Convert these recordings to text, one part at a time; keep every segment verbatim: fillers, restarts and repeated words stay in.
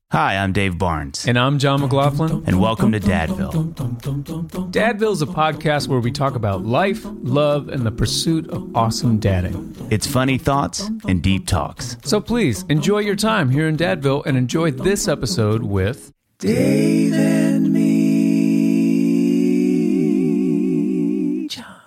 Hi, I'm Dave Barnes. And I'm John McLaughlin. And welcome to Dadville. Dadville is a podcast where we talk about life, love, and the pursuit of awesome dadding. It's funny thoughts and deep talks. So please, enjoy your time here in Dadville and enjoy this episode with Dave and me. John.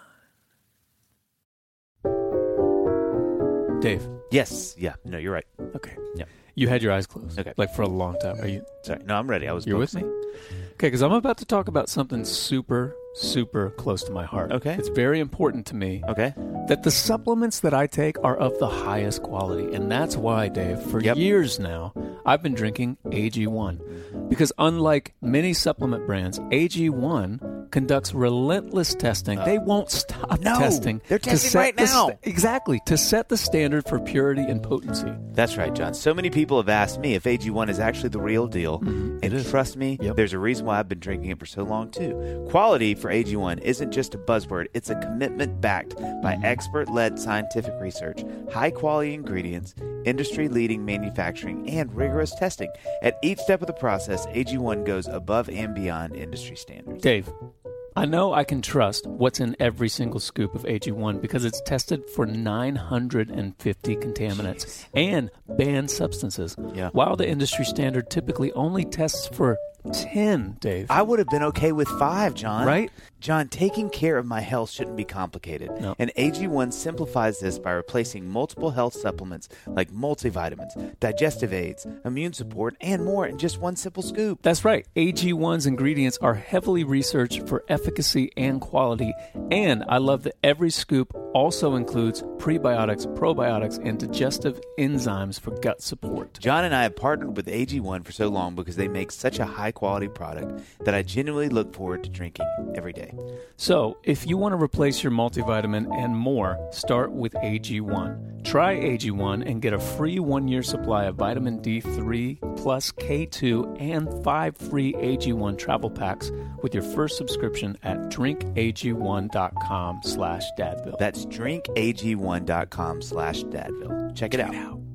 Dave. Yes. Yeah. No, you're right. Okay. Yeah. You had your eyes closed. Okay. Like for a long time. Are you? Sorry. No, I'm ready. I was. You're with me? Okay, because I'm about to talk about something super, super close to my heart. Okay. It's very important to me. Okay. That the supplements that I take are of the highest quality. And that's why, Dave, for Yep. years now, I've been drinking A G one. Because unlike many supplement brands, A G one conducts relentless testing. Uh, they won't stop no, testing. they're to testing set right the now. st- exactly. To set the standard for purity and potency. That's right, John. So many people have asked me if A G one is actually the real deal. Mm-hmm. And It is. trust me, Yep. there's a reason why I've been drinking it for so long, too. Quality for A G one isn't just a buzzword. It's a commitment backed by Mm-hmm. expert-led scientific research, high-quality ingredients, industry-leading manufacturing, and rigorous testing. At each step of the process, A G one goes above and beyond industry standards. Dave, I know I can trust what's in every single scoop of A G one because it's tested for nine hundred fifty contaminants Jeez. and banned substances, Yeah. while the industry standard typically only tests for ten, Dave. I would have been okay with five, John. Right? John, taking care of my health shouldn't be complicated. No. And A G one simplifies this by replacing multiple health supplements like multivitamins, digestive aids, immune support, and more in just one simple scoop. That's right. A G one's ingredients are heavily researched for efficacy and quality, and I love that every scoop also includes prebiotics, probiotics, and digestive enzymes for gut support. John and I have partnered with A G one for so long because they make such a high-quality product that I genuinely look forward to drinking every day. So, if you want to replace your multivitamin and more, start with A G one. Try A G one and get a free one-year supply of vitamin D three plus K two and five free A G one travel packs with your first subscription at drink A G one dot com slash dadville. That's drink A G one dot com slash dadville. Check it out.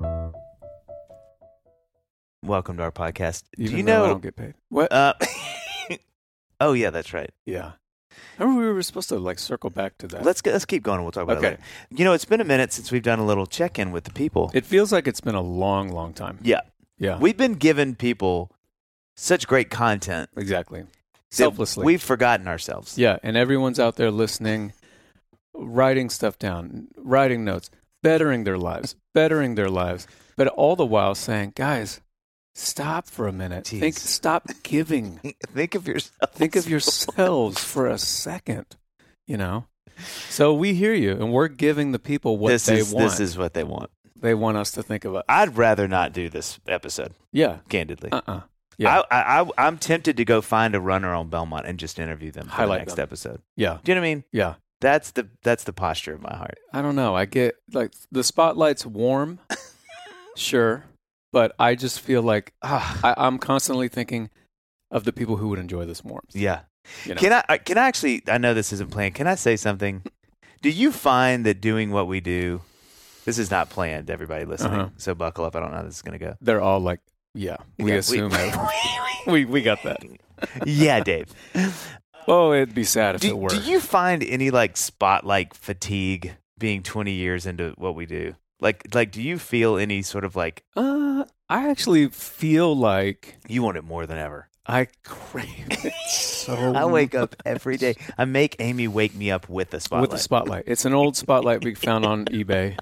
Welcome to our podcast. Even Do you though know? I don't get paid. What? Uh, oh yeah, that's right. Yeah. Remember we were supposed to like circle back to that. Let's get, let's keep going. We'll talk about Okay. it later. You know, it's been a minute since we've done a little check-in with the people. It feels like it's been a long, long time. yeah, Yeah. we've been giving people such great content. exactly. that Selflessly. we've forgotten ourselves. Yeah, and everyone's out there listening, writing stuff down, writing notes, bettering their lives, bettering their lives, but all the while saying, guys, stop for a minute. Jeez. Think, stop giving. Think of yourself. Think of yourselves for a second, you know? So we hear you, and we're giving the people what this they is want. this is what they want. They want us to think of it. I'd rather not do this episode. Yeah. Candidly, Uh-uh. Yeah. I, I, I, I'm tempted to go find a runner on Belmont and just interview them for Highlight the next them. episode. yeah. Do you know what I mean? Yeah. That's the that's the posture of my heart. I don't know. I get like the spotlight's warm, sure, but I just feel like ah, I, I'm constantly thinking of the people who would enjoy this warmth. Yeah. You know? Can I? I- Can I actually? I know this isn't planned. Can I say something? Do you find that doing what we do? This is not planned. Everybody listening, Uh-huh. so buckle up. I don't know how this is going to go. They're all like, yeah, we Yeah, assume that. we we got that. Yeah, Dave. Oh, it'd be sad if Do, it were. do you find any like spotlight fatigue being twenty years into what we do? Like, like, do you feel any sort of like uh, I actually feel like you want it more than ever? I crave it so. I wake up every day. I make Amy wake me up with a spotlight. with the spotlight. It's an old spotlight we found on eBay.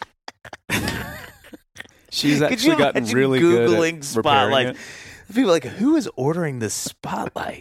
She's Could actually you gotten imagine really Googling good at spotlight? repairing People are like, who is ordering the spotlight?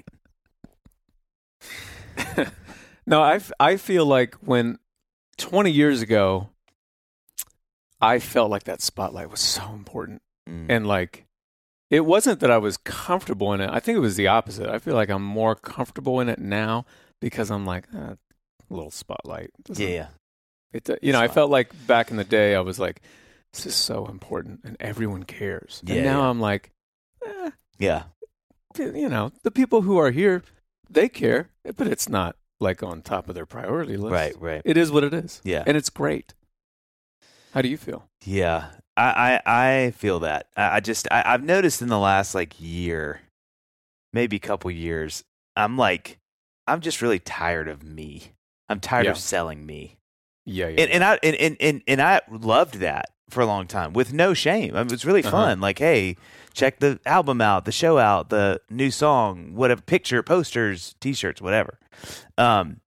it. No, I, f- I feel like when twenty years ago, I felt like that spotlight was so important. Mm. And like, it wasn't that I was comfortable in it. I think it was the opposite. I feel like I'm more comfortable in it now because I'm like, eh, a little spotlight. Doesn't- yeah, yeah. It, uh, you know, I felt like back in the day, I was like, this is so important and everyone cares. Yeah, and now yeah. I'm like, eh, Yeah. you know, the people who are here, they care, but it's not like on top of their priority list. Right, right. It is what it is. Yeah. And it's great. How do you feel? Yeah, I I, I feel that. I, I just I, I've noticed in the last like year, maybe couple years, I'm like I'm just really tired of me. I'm tired Yeah. of selling me. Yeah, yeah. And and I and, and, and, and I loved that for a long time with no shame. I mean, it was really fun. Uh-huh. Like, hey, check the album out, the show out, the new song, whatever, picture, posters, T-shirts, whatever. Um,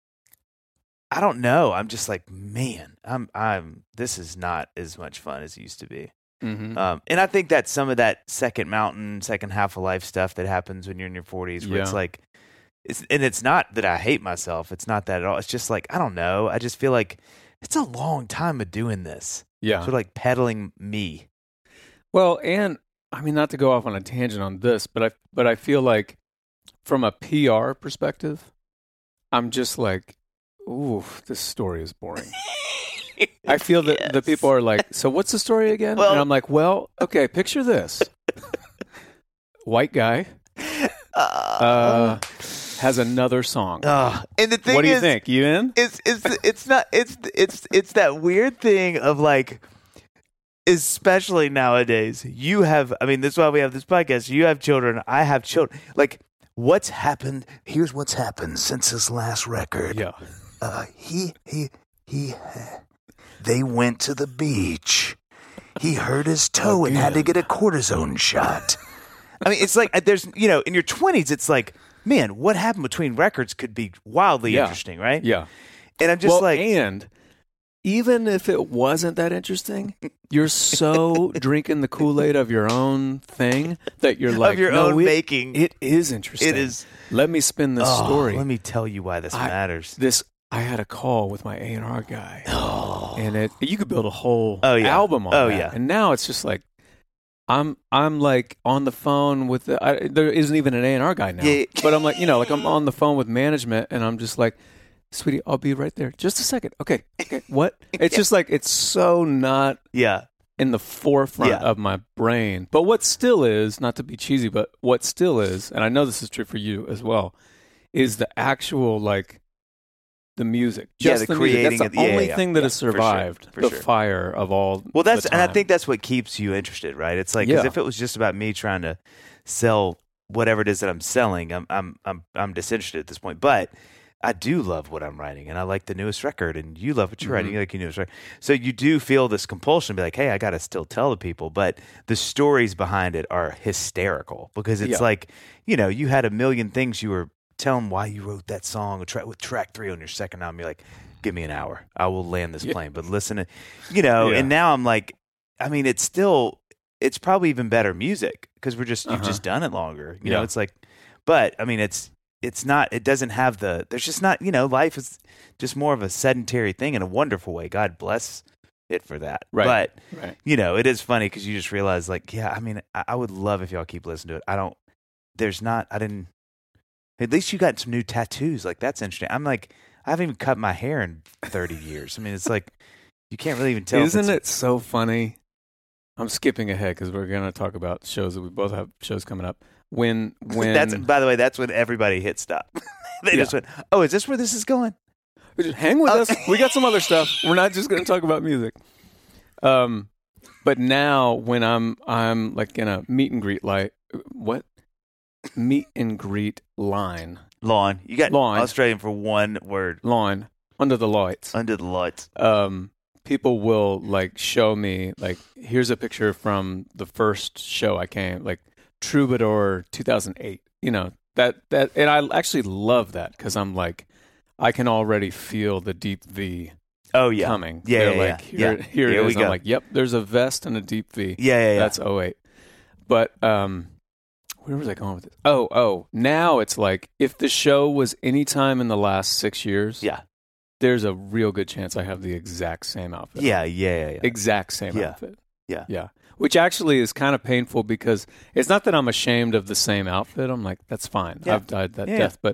I don't know. I'm just like, man, I'm I'm. This is not as much fun as it used to be. mm-hmm. Um, and I think that some of that second mountain, second half of life stuff that happens when you're in your forties, where it's Yeah. like, it's and it's not that I hate myself. It's not that at all. It's just like I don't know. I just feel like it's a long time of doing this. yeah. Sort of like peddling me. Well, and I mean, not to go off on a tangent on this, but I but I feel like from a P R perspective, I'm just like, ooh, this story is boring. I feel that Yes. the people are like, so what's the story again? Well- and I'm like, well, okay, picture this. White guy uh, has another song. Uh, and the thing What do you is, think? You in? it's it's it's not it's it's it's that weird thing of like, especially nowadays. You have, I mean, this is why we have this podcast. You have children. I have children. Like, what's happened? Here's what's happened since his last record. Yeah. Uh, he he he. They went to the beach. He hurt his toe and had to get a cortisone shot. I mean, it's like uh, there's, you know, in your twenties, it's like, man, what happened between records could be wildly Yeah. interesting, right? Yeah. And I'm just well, like, and even if it wasn't that interesting, you're so drinking the Kool-Aid of your own thing that you're like, of your no, own it, making. it is interesting. It is. Let me spin this Oh, story. let me tell you why this I- matters. This I had a call with my A and R guy, and it you could build a whole Oh, yeah. album on Oh, that. yeah. And now it's just like I'm I'm like on the phone with the, I, there isn't even an A and R guy now, Yeah. but I'm like you know like I'm on the phone with management, and I'm just like, sweetie, I'll be right there. Just a second. Okay. Okay. What? It's just like it's so not Yeah. in the forefront Yeah. of my brain. But what still is, not to be cheesy, but what still is, and I know this is true for you as well, is the actual like the music. Yeah, Just the the music. creating That's the of- yeah, only yeah, thing that yeah, has for sure, survived for the sure. fire of all. Well, that's the and I time. think that's what keeps you interested, right? It's like 'cause Yeah. if it was just about me trying to sell whatever it is that I'm selling, I'm I'm I'm I'm disinterested at this point. But I do love what I'm writing, and I like the newest record, and you love what you're writing, Mhm. you like your newest record. So you do feel this compulsion to be like, hey, I got to still tell the people, but the stories behind it are hysterical because it's Yeah. like, you know, you had a million things you were telling why you wrote that song or track with track three on your second album. You're like, give me an hour, I will land this Yeah. plane. But listen to, you know, Yeah. and now I'm like, I mean, it's still, it's probably even better music because we're just, you've Uh-huh. just done it longer. You know, Yeah. it's like, but I mean, it's, it's not, it doesn't have the, there's just not, you know, life is just more of a sedentary thing in a wonderful way. God bless it for that. Right. But, Right. you know, it is funny because you just realize, like, yeah, I mean, I, I would love if y'all keep listening to it. I don't, there's not, I didn't, at least you got some new tattoos. Like, that's interesting. I'm like, I haven't even cut my hair in thirty years. I mean, it's like, you can't really even tell. if Isn't it's- it so funny? I'm skipping ahead because we're going to talk about shows that we both have shows coming up. When when That's, by the way, that's when everybody hit stop. They Yeah. just went, oh, is this where this is going? Just hang with us. We got some other stuff. We're not just going to talk about music. Um, but now when I'm I'm like in a meet and greet like what meet and greet line Lawn. You got Lawn. Australian for one word. line under the lights. Under the lights. Um, people will like show me like here's a picture from the first show I came like Troubadour two thousand eight. You know that that and I actually love that because I'm like I can already feel the deep V. Oh, yeah. coming. Yeah, They're yeah, like, yeah. Here, Yeah. here Here it we is. I'm go. like, yep, there's a vest and a deep V. Yeah, yeah, yeah. That's oh eight. But um, where was I going with this? Oh, oh, now it's like if the show was any time in the last six years, yeah. there's a real good chance I have the exact same outfit. Yeah, yeah, yeah, yeah. Exact same Yeah. outfit. Yeah. Yeah. Which actually is kind of painful because it's not that I'm ashamed of the same outfit. I'm like, that's fine. Yeah. I've died that Yeah. death. But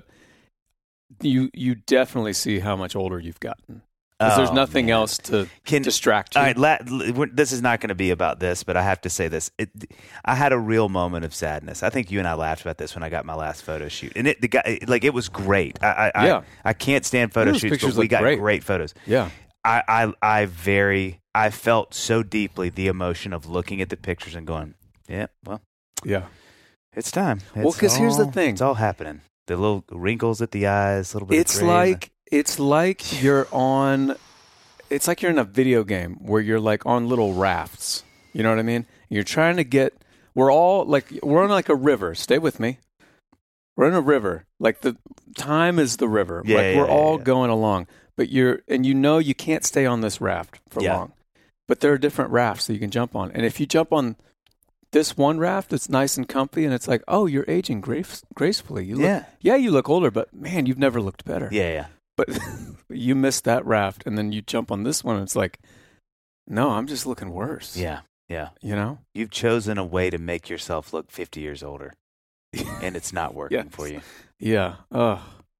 you you definitely see how much older you've gotten. Because there's Oh, nothing man. else to Can- distract you. All right, la- l- we're- this is not going to be about this, but I have to say this. It, I had a real moment of sadness. I think you and I laughed about this when I got my last photo shoot, and it the guy like it was great. I I, Yeah. I, I can't stand photo Those shoots, pictures but we look got great. great photos. Yeah. I, I, I very, I felt so deeply the emotion of looking at the pictures and going, yeah, well, Yeah. it's time. Well, It's 'cause here's the all- thing. It's all happening. The little wrinkles at the eyes, a little bit. It's of gray. like it's like you're on. It's like you're in a video game where you're like on little rafts. You know what I mean? You're trying to get. We're all like we're on like a river. Stay with me. We're in a river. Like the time is the river. Yeah, like yeah, we're yeah, all yeah. going along. But you're and you know you can't stay on this raft for Yeah. long. But there are different rafts that you can jump on. And if you jump on this one raft, it's nice and comfy, and it's like, oh, you're aging grace- gracefully. You look, Yeah. yeah, you look older, but man, you've never looked better. Yeah, yeah. But you missed that raft, and then you jump on this one, and it's like, no, I'm just looking worse. Yeah, yeah. You know? You've chosen a way to make yourself look fifty years older, and it's not working Yes. for you. Yeah. Ugh.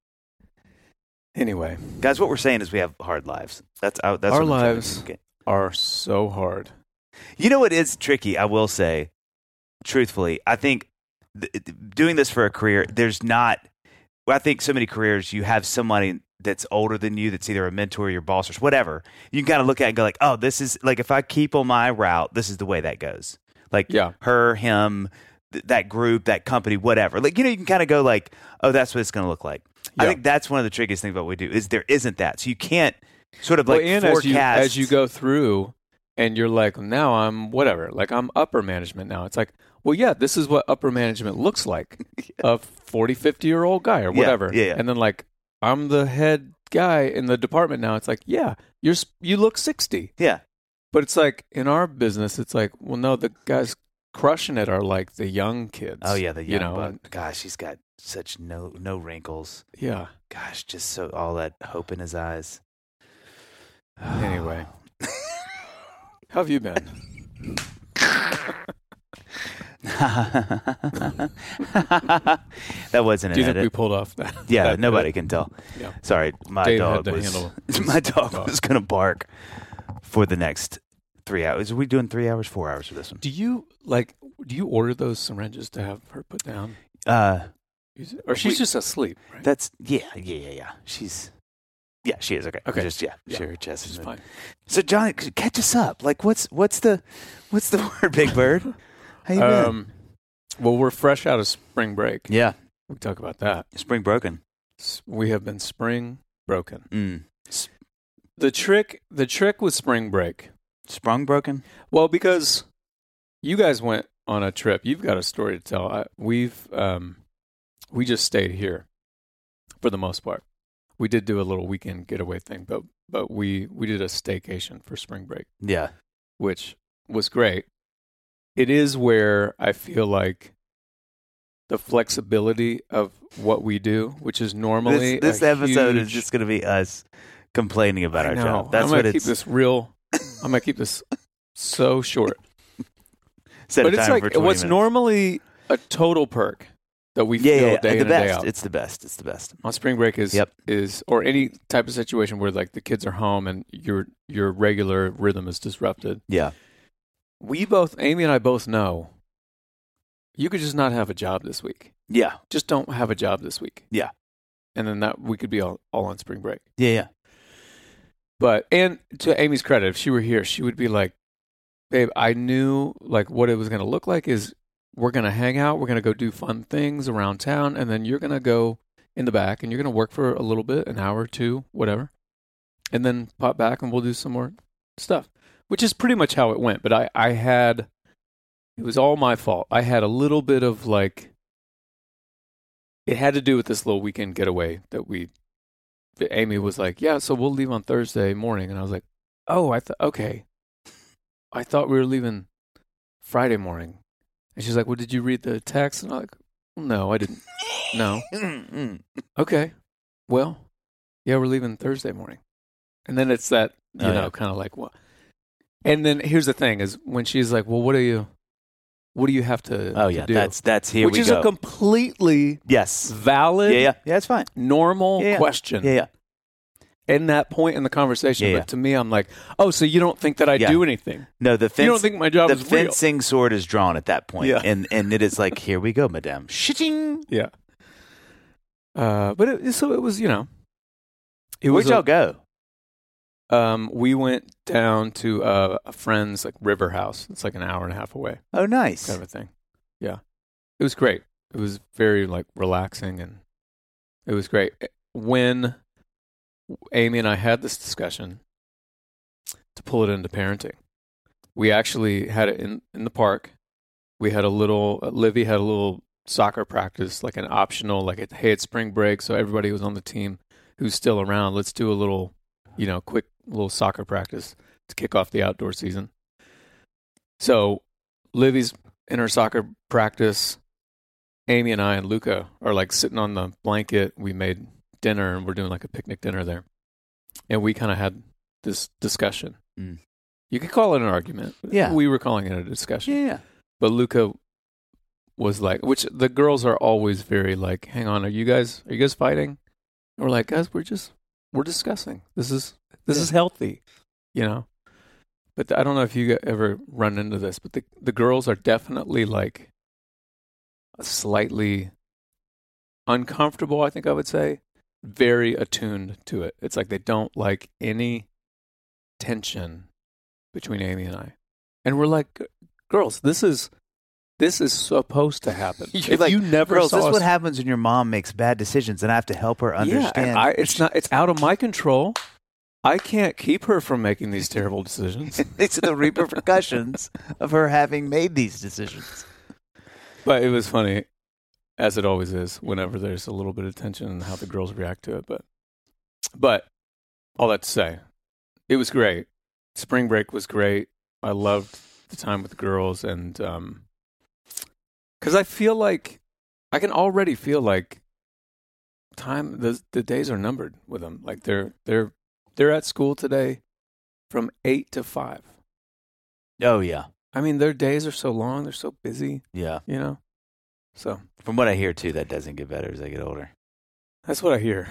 Anyway, Guys, what we're saying is we have hard lives. That's uh, that's Our what I'm trying to lives- communicate. are so hard. You know what is tricky? I will say, truthfully, I think th- th- doing this for a career, there's not. Well, I think so many careers, you have somebody that's older than you, that's either a mentor or your boss or whatever. You can kind of look at it and go like, oh, this is like if I keep on my route, this is the way that goes. Like Yeah. her, him, th- that group, that company, whatever. Like you know, you can kind of go like, oh, that's what it's going to look like. I Yeah. think that's one of the trickiest things about what we do is there isn't that. So you can't sort of Well, like and forecast as you, as you go through, and you're like, now I'm whatever. Like I'm upper management now. It's like, well, yeah, this is what upper management looks like. A forty, fifty-year-old guy or Yeah, whatever. yeah, yeah. And then like, I'm the head guy in the department now. It's like, yeah, you're s- you look sixty. Yeah. But it's like, in our business, it's like, well, no, the guys crushing it are like the young kids. Oh yeah, the young you know, buck. and- Gosh, he's got such no no wrinkles. yeah. Gosh, just so all that hope in his eyes. Anyway. How have you been? That wasn't Do an you think we edit. pulled off that? Yeah, that nobody edit? can tell. Yeah. Sorry, my Dave had dog to was handle my his dog, dog. was gonna bark for the next three hours. Are we doing three hours, four hours for this one? Do you like? Do you order those syringes to have her put down, Uh, Is it- or she's We- just asleep? Right? that's yeah, yeah, yeah, yeah. She's yeah, she is okay. Okay. just yeah, Yeah. sure, her chest She's is fine. So Johnny, catch us up. Like, what's what's the what's the word, Big Bird? How you been? Um, well, we're fresh out of spring break. Yeah, We can talk about that. spring broken. S- We have been spring broken. Mm. The trick, the trick with spring break. Sprung broken. Well, because you guys went on a trip, you've got a story to tell. I, we've um, we just stayed here for the most part. We did do a little weekend getaway thing, but but we we did a staycation for spring break, Yeah, which was great. It is where I feel like the flexibility of what we do, which is normally this, this a episode is huge- just going to be us complaining about I our know. job. That's I'm what gonna keep it's. this real. I'm gonna keep this so short. Set But a it's timer like for twenty what's minutes. normally a total perk that we Yeah, feel yeah, day the in and day best. out It's the best. It's the best. on spring break is Yep. is or any type of situation where like the kids are home and your your regular rhythm is disrupted. Yeah, We both, Amy and I both know, you could just not have a job this week. yeah, Just don't have a job this week. Yeah. And then that we could be all, all on spring break. yeah, yeah. But and to Amy's credit, if she were here, she would be like, babe, I knew like what it was going to look like is we're going to hang out, we're going to go do fun things around town, and then you're going to go in the back and you're going to work for a little bit, an hour or two, whatever, and then pop back and we'll do some more stuff, which is pretty much how it went. But I, I had, it was all my fault. I had a little bit of like, it had to do with this little weekend getaway that we, Amy was like, yeah, so we'll leave on Thursday morning. And I was like, oh, I thought, okay. I thought we were leaving Friday morning. And she's like, well, did you read the text? And I'm like, no, I didn't. No. Mm-mm. Okay. Well, yeah, we're leaving Thursday morning. And then it's that, you Oh, know, yeah. kind of like, what? And then here's the thing is when she's like, well, what do you, what do you have to, Oh to yeah, do? that's that's here Which we is go. a completely yes. valid, Yeah, yeah, yeah. It's fine. normal Yeah, yeah. question. Yeah, yeah. In that point in the conversation. Yeah, but yeah. to me, I'm like, oh, so you don't think that I Yeah. do anything? No, the fence, you don't think my job the is real? fencing sword is drawn at that point, Yeah. and and it is like, here we go, madame. Shitting. Yeah. Uh, but it, so it was, you know, it Where'd was y'all a, go? Um, we went down to uh, a friend's like river house. It's like an hour and a half away, Oh, nice. kind of a thing. Yeah, it was great. It was very like relaxing, and it was great. When Amy and I had this discussion to pull it into parenting, we actually had it in, in the park. We had a little, uh, Livy had a little soccer practice, like an optional, like, it, hey, it's spring break, so everybody who's on the team who's still around, let's do a little, you know, quick little soccer practice to kick off the outdoor season. So Livy's in her soccer practice. Amy and I and Luca are like sitting on the blanket. We made dinner, and we're doing like a picnic dinner there. And we kind of had this discussion. Mm. You could call it an argument. Yeah. We were calling it a discussion. Yeah. But Luca was like, which the girls are always very like, hang on, are you guys, are you guys fighting? And we're like, guys, we're just, we're discussing. This is, this Yeah. is healthy, you know? But the, I don't know if you ever run into this, but the, the girls are definitely like slightly uncomfortable, I think I would say, very attuned to it. It's like they don't like any tension between Amy and I. And we're like, girls, this is this is supposed to happen. You're If like, you never girls, saw this is us, what happens when your mom makes bad decisions, and I have to help her yeah, understand. and I, it's not it's out of my control. I can't keep her from making these terrible decisions. These are the repercussions of her having made these decisions. But it was funny, as it always is, whenever there's a little bit of tension and how the girls react to it. But, but all that to say, it was great. Spring break was great. I loved the time with the girls, and um, because I feel like I can already feel like time the the days are numbered with them. Like they're they're they're at school today from eight to five. Oh, yeah. I mean, their days are so long. They're so busy. Yeah. You know. So From what I hear, too, that doesn't get better as they get older. that's what I hear.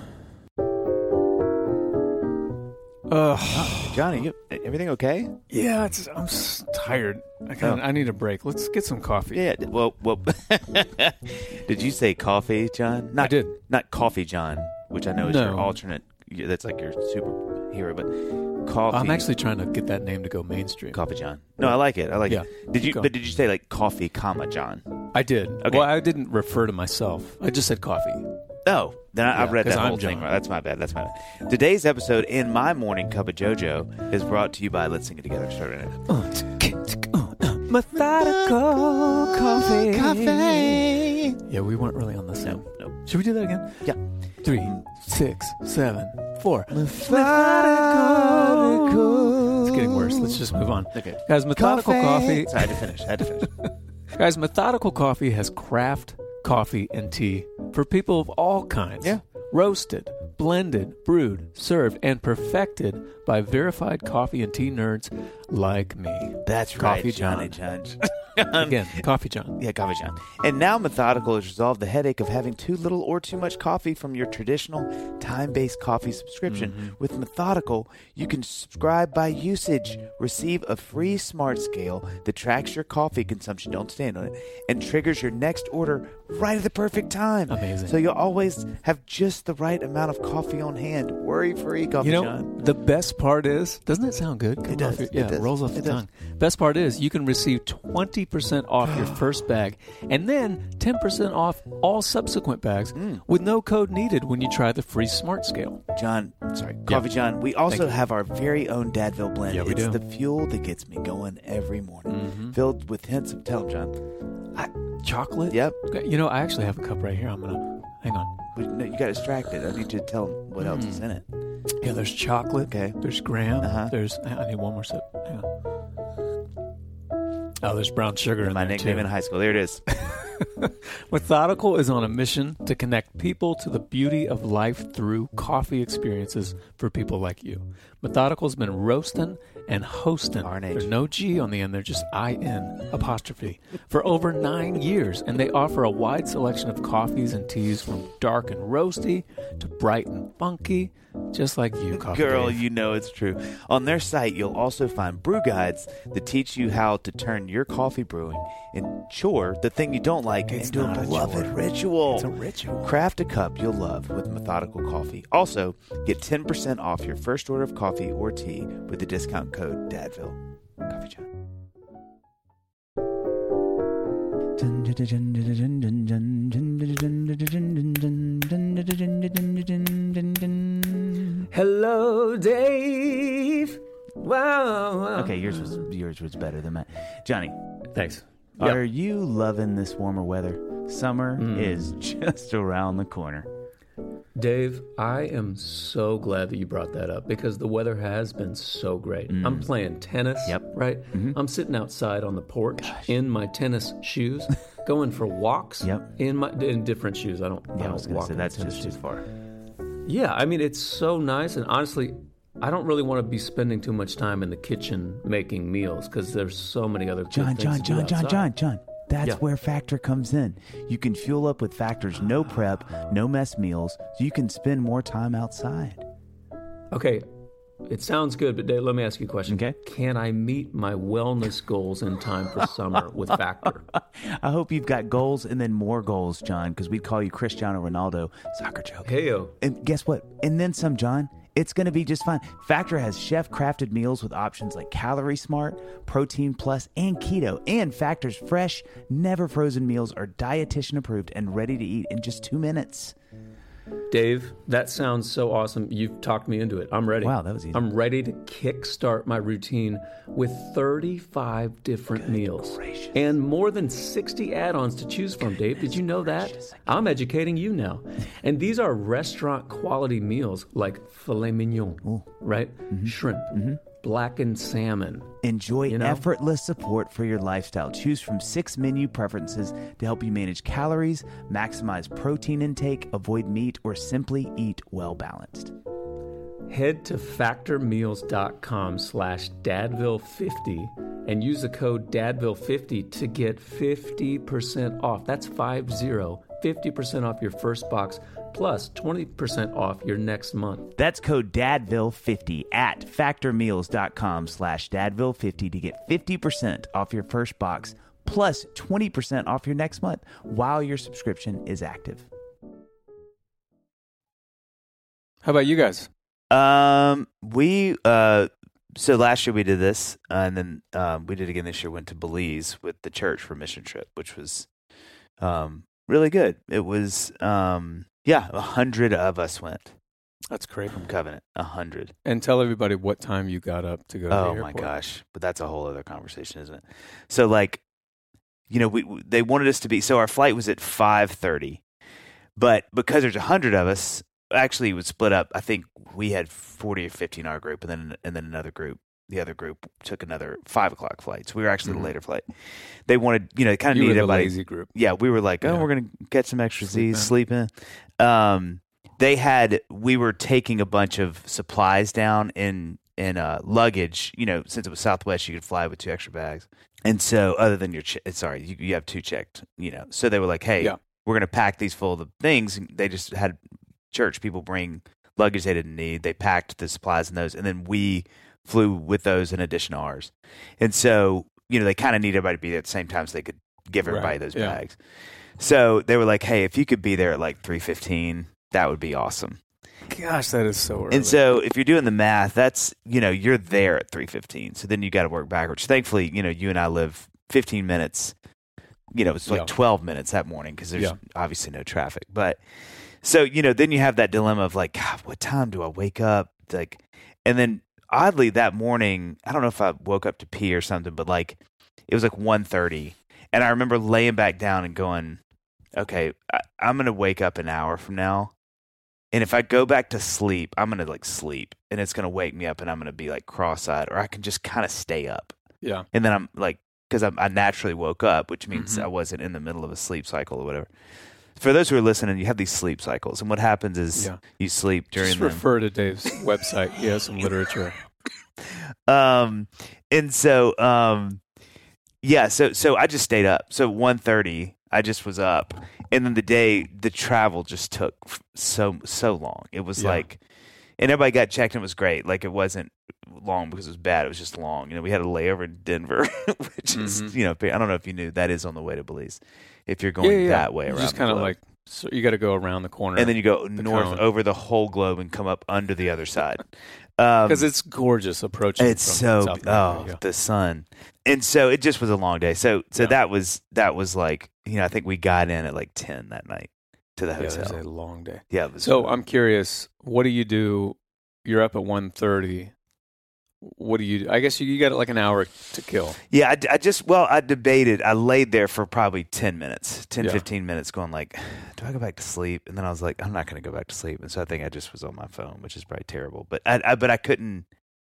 Ugh. Johnny, you, everything okay? Yeah, it's, I'm s- tired. I kinda, Oh. I need a break. Let's get some coffee. Yeah. Well, well. Did you say coffee, John? Not, I did. Not Coffee John, which I know is No. your alternate. yeah, That's like your superhero, but coffee. I'm actually trying to get that name to go mainstream. Coffee John. No, I like it. I like Yeah. it. Did you? Keep going. But did you say like coffee, comma John? I did. Okay. Well, I didn't refer to myself. I just said coffee. Oh, then I, I Yeah, read 'cause that whole I'm thing John. right. That's my bad. That's my bad. Today's episode in my morning cup of JoJo is brought to you by Let's Sing It Together. Start right now. Methodical coffee. Coffee. Yeah, we weren't really on the same. No, no. Should we do that again? Yeah. Three, six, seven, four. Methodical. It's getting worse. Let's just move on. Okay. Guys, Methodical Coffee. Sorry, I had to finish. I had to finish. Guys, Methodical Coffee has craft coffee and tea for people of all kinds. Yeah. Roasted, blended, brewed, served, and perfected by verified coffee and tea nerds like me. That's Coffee right, Johnny John. John. Again, Coffee John. Yeah, Coffee John. And now Methodical has resolved the headache of having too little or too much coffee from your traditional time-based coffee subscription. Mm-hmm. With Methodical, you can subscribe by usage, receive a free smart scale that tracks your coffee consumption, don't stand on it, and triggers your next order right at the perfect time. Amazing. So you'll always have just the right amount of coffee on hand. Worry-free, Coffee You know, John. the best part is, doesn't it sound good? Coming does. off your- It yeah, does. rolls off the It does. tongue. Best part is, you can receive twenty percent off your first bag and then ten percent off all subsequent bags Mm. with no code needed when you try the free Smart Scale. John, sorry, Coffee John, we also Thank you. have our very own Dadville blend. Yeah, we it's do. the fuel that gets me going every morning. Mhm. Filled with hints of, tell him, John. Chocolate? Yep. Okay, you know, I actually have a cup right here. I'm going to, hang on. But no, you got distracted. I need you to tell him what else is in it. Yeah, there's chocolate. Okay. There's graham. Uh-huh. There's, I need one more sip. Hang on. Oh, there's brown sugar in My there, nickname too. in high school. There it is. Methodical is on a mission to connect people to the beauty of life through coffee experiences for people like you. Methodical's been roasting and hosting. R and H. There's no G on the end. They're just I N apostrophe for over nine years, and they offer a wide selection of coffees and teas from dark and roasty to bright and funky, just like you, Coffee Girl, Dave. you know it's true. On their site, you'll also find brew guides that teach you how to turn your coffee brewing and chore, the thing you don't like It's into a not a beloved chore. ritual. It's a ritual. Craft a cup you'll love with Methodical Coffee. Also, get ten percent off your first order of coffee or tea with the discount code DADVILLE. Coffee John. Hello, Dave. Wow. Okay, yours was yours was better than mine. Johnny, Thanks. are you loving this warmer weather? Summer Mm. is just around the corner. Dave, I am so glad that you brought that up because the weather has been so great. I'm playing tennis, Yep. right? I'm sitting outside on the porch in my tennis shoes, going for walks Yep. in my in different shoes. I don't, I Yeah, I don't was going to walk say in that's tennis just too shoes. far. Yeah, I mean, it's so nice. And honestly, I don't really want to be spending too much time in the kitchen making meals because there's so many other good John, things John, to do John, John, outside. John, John. That's Yeah. where Factor comes in. You can fuel up with Factor's no prep, no mess meals, so you can spend more time outside. Okay, it sounds good, but Dave, let me ask you a question. Okay. Can I meet my wellness goals in time for summer with Factor? I hope you've got goals and then more goals, John, because we'd call you Cristiano Ronaldo. Soccer joke. Heyo. And guess what? And then some, John. It's going to be just fine. Factor has chef-crafted meals with options like Calorie Smart, Protein Plus, and Keto. And Factor's fresh, never frozen meals are dietitian approved and ready to eat in just two minutes. Dave, that sounds so awesome. You've talked me into it. I'm ready. Wow, that was easy. I'm ready to kickstart my routine with thirty-five different meals gracious. and more than sixty add-ons to choose from, Dave. Did you know that? I'm educating you now. And these are restaurant quality meals like filet mignon, right? Shrimp, blackened salmon. Enjoy You know? effortless support for your lifestyle. Choose from six menu preferences to help you manage calories, maximize protein intake, avoid meat, or simply eat well-balanced. Head to factormeals.com slash dadville50 and use the code dadville fifty to get fifty percent off. That's five zero, fifty percent off your first box plus twenty percent off your next month. That's code dadville fifty at factormeals.com slash dadville50 to get fifty percent off your first box plus twenty percent off your next month while your subscription is active. How about you guys? Um, we uh, so last year we did this, uh, and then um, we did again this year. Went to Belize with the church for a mission trip, which was um really good. It was um yeah, a hundred of us went That's great. from Covenant. A hundred. And tell everybody what time you got up to go to the Oh airport. my gosh! But that's a whole other conversation, isn't it? So like, you know, we they wanted us to be. So our flight was at five thirty, but because there's a hundred of us, actually it was split up. I think we had forty or fifty in our group, and then and then another group. The other group took another five o'clock flight, so we were actually Mhm. the later flight. They wanted, you know, they kind of You were needed the everybody. lazy group. Yeah, we were like, oh, Yeah. we're gonna get some extra Sleep Z's, in. sleep in. Um, they had, we were taking a bunch of supplies down in in uh, luggage. You know, since it was Southwest, you could fly with two extra bags. And so, other than your, che- sorry, you, you have two checked. You know, so they were like, hey, Yeah. we're gonna pack these full of the things. And they just had church people bring luggage they didn't need. They packed the supplies in those, and then we flew with those in addition to ours. And so, you know, they kind of need everybody to be there at the same time so they could give everybody Right, those yeah. bags. So they were like, hey, if you could be there at like three fifteen, that would be awesome. Gosh, that is so early. And so if you're doing the math, that's, you know, you're there at three fifteen. So then you got to work backwards. Thankfully, you know, you and I live fifteen minutes. You know, it's like Yeah. twelve minutes that morning because there's Yeah. obviously no traffic. But so, you know, then you have that dilemma of like, God, what time do I wake up? Like, and then oddly that morning, I don't know if I woke up to pee or something, but like it was like one thirty. And I remember laying back down and going, okay, I, I'm going to wake up an hour from now. And if I go back to sleep, I'm going to like sleep and it's going to wake me up and I'm going to be like cross-eyed, or I can just kind of stay up. yeah. And then I'm like, because I naturally woke up, which means Mhm. I wasn't in the middle of a sleep cycle or whatever. For those who are listening, you have these sleep cycles. And what happens is Yeah. you sleep during Just them. refer to Dave's website. He has some literature. Um, and so, um, yeah, so, so I just stayed up. So one thirty, I just was up. And then the day, the travel just took f- so, so long. It was Yeah. like, and everybody got checked and it was great. Like it wasn't long because it was bad. It was just long. You know, we had a layover in Denver, which is, Mhm. you know, I don't know if you knew that is on the way to Belize. If you're going yeah, yeah, that way yeah. around, Just the kind of globe. like so you got to go around the corner, and then you go north cone. over the whole globe and come up under the other side. Um, because it's gorgeous approaching. it's from so South America. oh Yeah. the sun, and so it just was a long day. So so Yeah. that was that was like you know I think we got in at like ten that night to the Yeah, it was hotel. a long day. Yeah, it was So I'm curious, what do you do? You're up at one thirty. What do you? I guess you, you got like an hour to kill. yeah. I, I just well I debated. I laid there for probably ten minutes, ten, Yeah. fifteen minutes, going like, do I go back to sleep? And then I was like, I'm not going to go back to sleep. And so I think I just was on my phone, which is probably terrible. But I, I but I couldn't.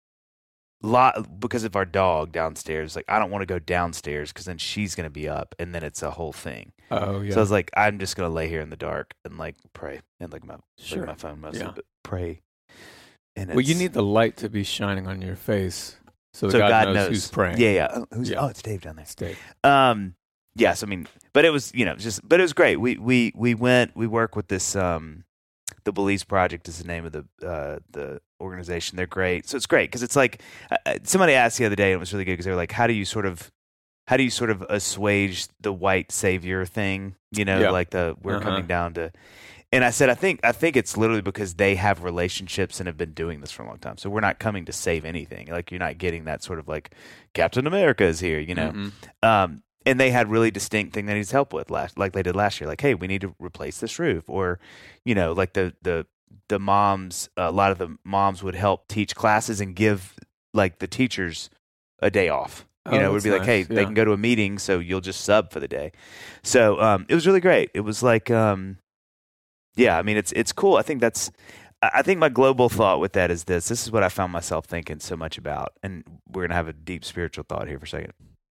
Lot because of our dog downstairs. Like I don't want to go downstairs because then she's going to be up, and then it's a whole thing. Oh yeah. So I was like, I'm just gonna lay here in the dark and like pray and like my Sure. like my phone mostly, Yeah. but pray. And well, you it's- need the light to be shining on your face, so, so God, God knows, knows who's praying. Yeah, yeah. Oh, who's, Yeah. oh, it's Dave down there. It's Dave. Um, yes, I mean, but it was you know just but it was great. We we we went. We work with this um, the Belize Project is the name of the uh the organization. They're great. So it's great because it's like uh, somebody asked the other day and it was really good because they were like, how do you sort of how do you sort of assuage the white savior thing? You know, Yeah. like the we're Uh-huh. coming down to. And I said, I think I think it's literally because they have relationships and have been doing this for a long time. So we're not coming to save anything. Like you're not getting that sort of like Captain America is here, you know. Mhm. Um, and they had really distinct thing they needs help with last, like they did last year. Like, hey, we need to replace this roof, or you know, like the the the moms. A lot of the moms would help teach classes and give like the teachers a day off. You Oh, know, it would that's be like, nice. hey, Yeah. they can go to a meeting, so you'll just sub for the day. So um, it was really great. It was like, um, yeah, I mean, it's it's cool. I think that's, I I think my global thought with that is this. This is what I found myself thinking so much about, and we're gonna have a deep spiritual thought here for a second.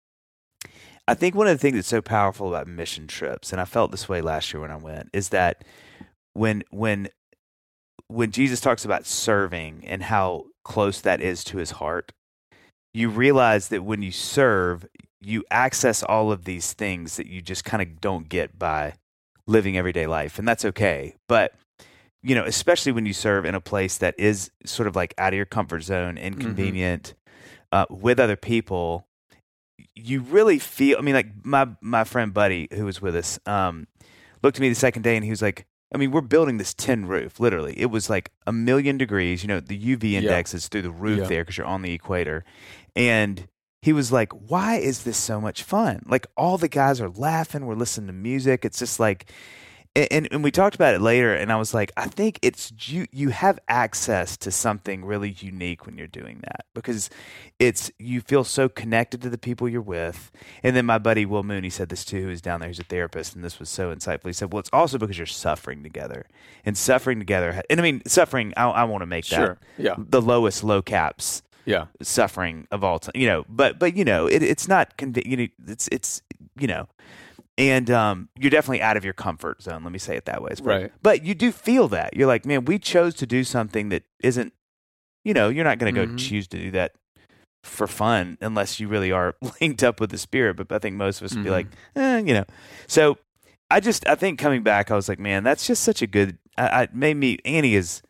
I think one of the things that's so powerful about mission trips, and I felt this way last year when I went, is that when when when Jesus talks about serving and how close that is to his heart, you realize that when you serve, you access all of these things that you just kind of don't get by living everyday life. And that's okay. But, you know, especially when you serve in a place that is sort of like out of your comfort zone, inconvenient, uh, with other people, you really feel, I mean, like my, my friend Buddy, who was with us, um, looked at me the second day and he was like, I mean, we're building this tin roof, literally. It was like a million degrees. You know, the U V index Yeah. is through the roof Yeah. there because you're on the equator. And he was like, why is this so much fun? Like, all the guys are laughing. We're listening to music. It's just like, and, and we talked about it later, and I was like, I think it's you. You have access to something really unique when you're doing that because it's you feel so connected to the people you're with. And then my buddy Will Mooney said this too, who's down there, who's a therapist, and this was so insightful. He said, "Well, it's also because you're suffering together, and suffering together. And I mean, suffering. I, I want to make that Sure. Yeah. the lowest low caps." Yeah. Suffering of all time, you know, but but you know, it, it's not conv- you know, it's it's you know, and um, you're definitely out of your comfort zone. Let me say it that way, It's probably- Right. But you do feel that you're like, man, we chose to do something that isn't, you know, you're not going to go Mhm. choose to do that for fun unless you really are linked up with the spirit. But I think most of us would be Mhm. like, eh, you know. So I just I think coming back, I was like, man, that's just such a good. I, I made me Annie is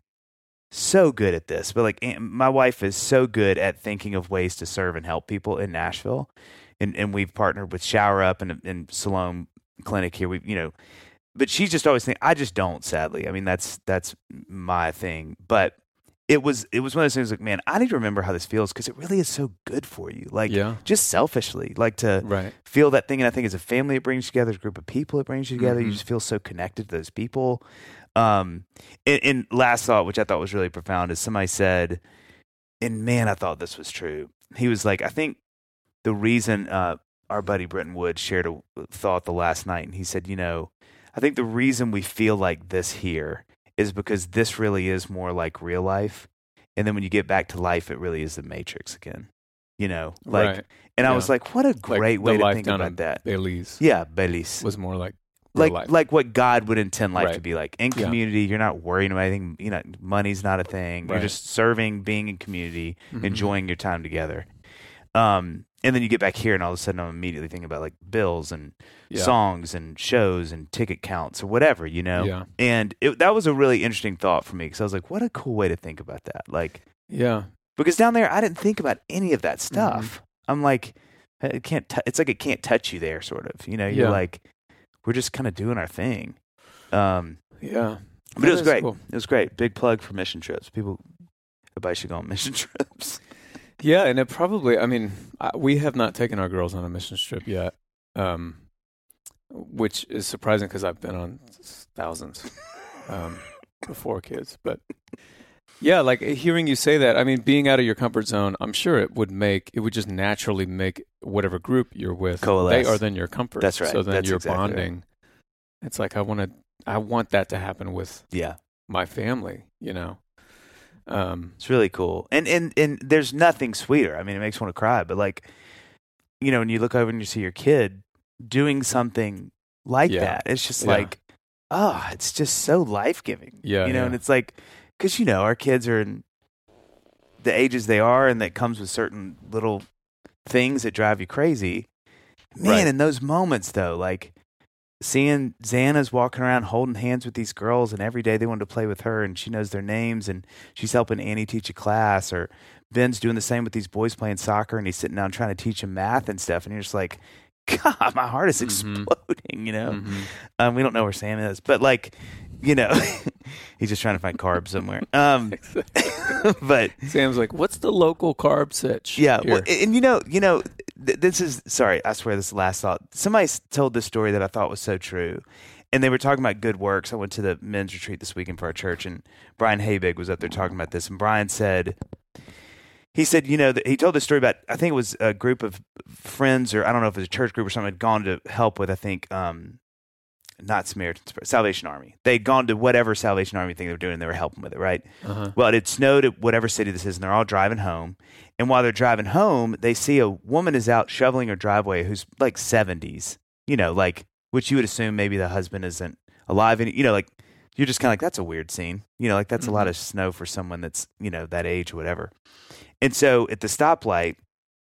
so good at this, but like Aunt- my wife is so good at thinking of ways to serve and help people in Nashville, and and we've partnered with Shower Up and and Siloam Clinic here. We you know, but she's just always thinking. I just don't, sadly. I mean, that's that's my thing. But it was it was one of those things like, man, I need to remember how this feels because it really is so good for you. Like Yeah. just selfishly, like to Right. feel that thing. And I think as a family, it brings you together. As a group of people, it brings you together. You Mhm. just feel so connected to those people. Um, and, and last thought, which I thought was really profound, is somebody said, and man, I thought this was true. He was like, I think the reason uh, our buddy Britton Wood shared a thought the last night, and he said, you know, I think the reason we feel like this here is because this really is more like real life. And then when you get back to life, it really is the Matrix again. You know, like, Right. and I Yeah. was like, what a Like great way the to life think down about in that. Belize Yeah, Belize. was more like real Like life. like what God would intend life Right. to be like. In Yeah. community, you're not worrying about anything. You know, money's not a thing. You're Right. just serving, being in community, Mhm. enjoying your time together. Um, and then you get back here, and all of a sudden, I'm immediately thinking about like bills and Yeah. songs and shows and ticket counts or whatever, you know. Yeah. And it, that was a really interesting thought for me because I was like, what a cool way to think about that. Like, Yeah. because down there, I didn't think about any of that stuff. Mm-hmm. I'm like, it can't. T- it's like it can't touch you there, sort of. You know, you're Yeah. like, we're just kind of doing our thing. Um, Yeah. but it was That is great. cool. It was great. Big plug for mission trips. People, everybody should go on mission trips. Yeah, and it probably, I mean, I, we have not taken our girls on a mission trip yet, um, which is surprising because I've been on thousands um, before kids. But yeah, like hearing you say that, I mean, being out of your comfort zone, I'm sure it would make, it would just naturally make whatever group you're with, Coalesce. they are then your comfort. That's right. So then That's you're exactly right. bonding. It's like, I want to, I want that to happen with Yeah. my family, you know? Um, It's really cool. And, and and there's nothing sweeter. I mean, it makes me want to cry. But like, you know, when you look over and you see your kid doing something like Yeah. that, it's just Yeah. like, oh, it's just so life-giving. Yeah, You know, yeah. and it's like, because, you know, our kids are in the ages they are, and that comes with certain little things that drive you crazy. Man, Right. in those moments, though, like, seeing Xana's walking around holding hands with these girls, and every day they want to play with her, and she knows their names, and she's helping Annie teach a class, or Ben's doing the same with these boys playing soccer, and he's sitting down trying to teach them math and stuff, and you're just like, God, my heart is Mhm. exploding, you know? mhm. Um, we don't know where Sam is, but like, you know, he's just trying to find carbs somewhere. Um, but Sam's like, what's the local carb sitch? yeah, here?" well, and you know, you know, th- this is sorry. I swear, this is the last thought. Somebody s- told this story that I thought was so true, and they were talking about good works. I went to the men's retreat this weekend for our church, and Brian Habig was up there talking about this, and Brian said, he said, you know, that he told this story about, I think it was a group of friends, or I don't know if it was a church group or something, had gone to help with, I think, um, not Samaritans, Salvation Army. They'd gone to whatever Salvation Army thing they were doing, and they were helping with it, right? Uh-huh. Well, it had snowed at whatever city this is, and they're all driving home. And while they're driving home, they see a woman is out shoveling her driveway who's like seventies, you know, like, which you would assume maybe the husband isn't alive. And, you know, like, you're just kind of like, that's a weird scene. You know, like, that's Mhm. a lot of snow for someone that's, you know, that age or whatever. And so at the stoplight,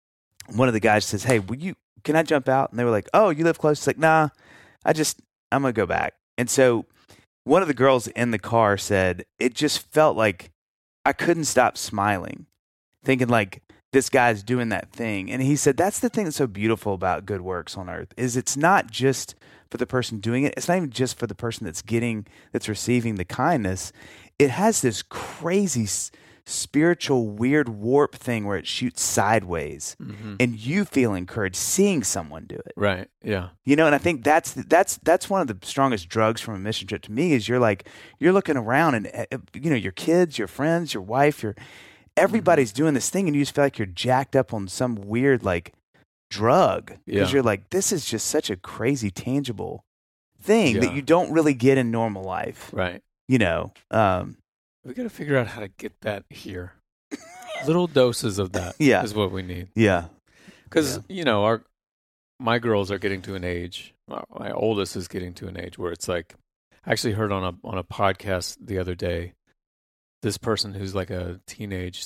one of the guys says, hey, will you, can I jump out? And they were like, oh, you live close? It's like, nah, I just, I'm going to go back. And so one of the girls in the car said, it just felt like I couldn't stop smiling, thinking like, this guy's doing that thing. And he said, that's the thing that's so beautiful about good works on earth, is it's not just for the person doing it. It's not even just for the person that's getting, that's receiving the kindness. It has this crazy s- spiritual, weird warp thing where it shoots sideways, Mhm. and you feel encouraged seeing someone do it. Right. Yeah. You know, and I think that's that's that's one of the strongest drugs from a mission trip to me, is you're like, you're looking around, and uh, you know, your kids, your friends, your wife, your everybody's doing this thing, and you just feel like you're jacked up on some weird like drug, because Yeah. you're like, this is just such a crazy tangible thing that Yeah. you don't really get in normal life. Right. You know, um, We got to figure out how to get that here. Little doses of that Yeah. is what we need. yeah, Because, Yeah. you know, our my girls are getting to an age, well, my oldest is getting to an age where it's like, I actually heard on a on a podcast the other day, this person who's like a teenage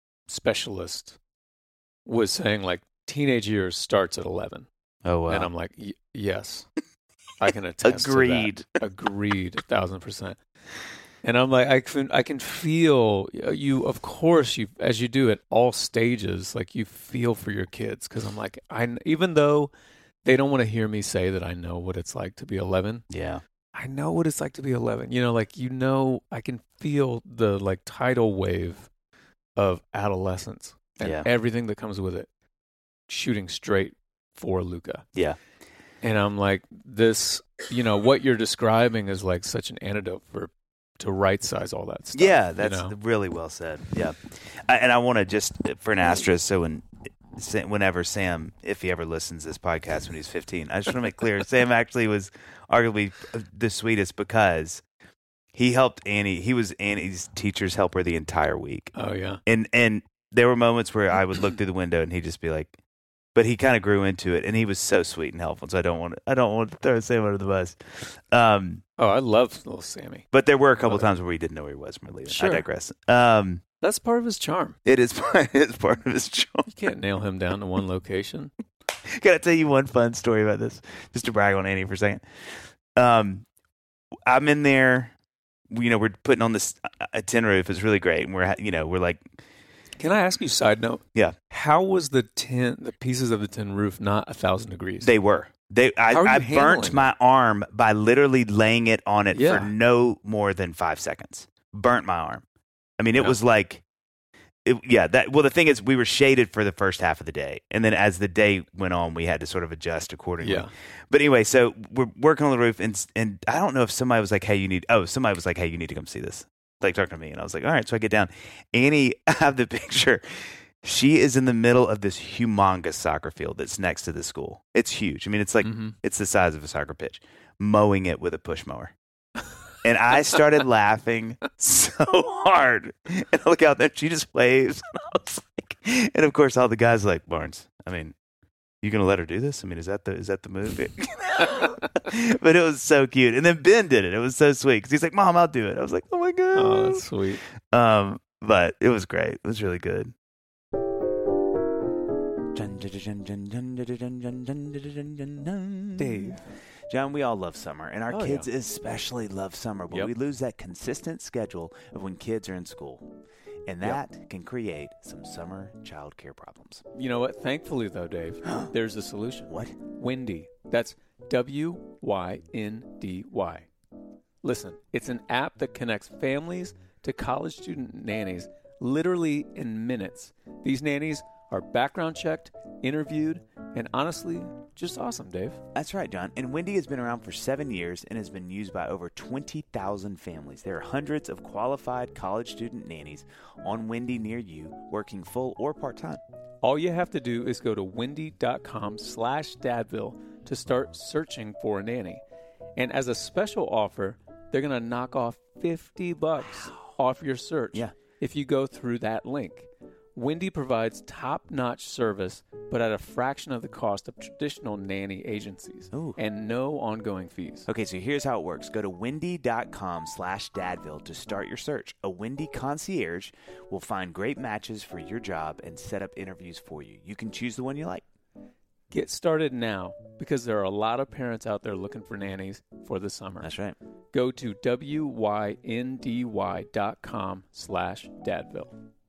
specialist was saying like teenage years starts at eleven. oh wow, And I'm like, y- yes, I can attest agreed. to that. Agreed, a thousand percent. And I'm like, I can, I can feel you. Of course, you as you do at all stages, like you feel for your kids, because I'm like, I even though they don't want to hear me say that I know what it's like to be eleven. Yeah, I know what it's like to be eleven. You know, like you know, I can feel the like tidal wave of adolescence and Yeah. everything that comes with it, shooting straight for Luca. yeah, And I'm like, this, you know, what you're describing is like such an antidote for to right size all that stuff. yeah. you That's know? really well said. Yeah, I, and I want to just for an asterisk, so when whenever Sam, if he ever listens to this podcast when he's fifteen, I just want to make clear, Sam actually was arguably the sweetest, because he helped Annie. He was Annie's teacher's helper the entire week. Oh yeah. And and there were moments where I would look through the window and he'd just be like, but he kind of grew into it, and he was so sweet and helpful. So I don't want to, I don't want to throw Sam under the bus. Um, Oh, I love little Sammy. but there were a couple of times where we didn't know where he was when we were leaving. Sure. I digress. Um, That's part of his charm. It is part, it is part of his charm. You can't nail him down to one location. Can I tell you one fun story about this? Just to brag on Annie for a second. Um, I'm in there. You know, we're putting on this uh, tin roof. It's really great. And we're, you know, we're like. Can I ask you, side note? Yeah. How was the tin, the pieces of the tin roof not a thousand degrees? They were. They. I, How are you I handling burnt it? my arm by literally laying it on it Yeah. for no more than five seconds. Burnt my arm. I mean, it Yeah. was like. It, yeah, that. Well, the thing is, we were shaded for the first half of the day, and then as the day went on, we had to sort of adjust accordingly. Yeah. But anyway, so we're working on the roof, and and I don't know if somebody was like, "Hey, you need." Oh, somebody was like, "Hey, you need to come see this." Like talking to me, and I was like, "All right." So I get down. Annie, I have the picture. She is in the middle of this humongous soccer field that's next to the school. It's huge. I mean, it's like Mm-hmm. it's the size of a soccer pitch, mowing it with a push mower. And I started laughing so hard. And I look out there, she just waves. And I was like, and of course, all the guys are like, Barnes, I mean, you gonna let her do this? I mean, is that the is that the move? But it was so cute. And then Ben did it. It was so sweet because he's like, Mom, I'll do it. I was like, oh my god. Oh, that's sweet. Um, but it was great. It was really good. Dave. John, we all love summer, and our Oh, kids yeah. especially love summer, but Yep. we lose that consistent schedule of when kids are in school. And Yep. that can create some summer childcare problems. You know what? Thankfully, though, Dave, there's a solution. What? Windy. That's W Y N D Y. Listen, it's an app that connects families to college student nannies literally in minutes. These nannies are background checked, interviewed, and honestly, just awesome, Dave. That's right, John. And Wendy has been around for seven years and has been used by over twenty thousand families. There are hundreds of qualified college student nannies on Wendy near you, working full or part-time. All you have to do is go to windy.com slash dadville to start searching for a nanny. And as a special offer, they're going to knock off fifty bucks off your search Yeah. if you go through that link. Windy provides top-notch service, but at a fraction of the cost of traditional nanny agencies. Ooh. And no ongoing fees. Okay, so here's how it works. Go to windy.com slash dadville to start your search. A Wendy concierge will find great matches for your job and set up interviews for you. You can choose the one you like. Get started now because there are a lot of parents out there looking for nannies for the summer. That's right. Go to windy.com slash dadville.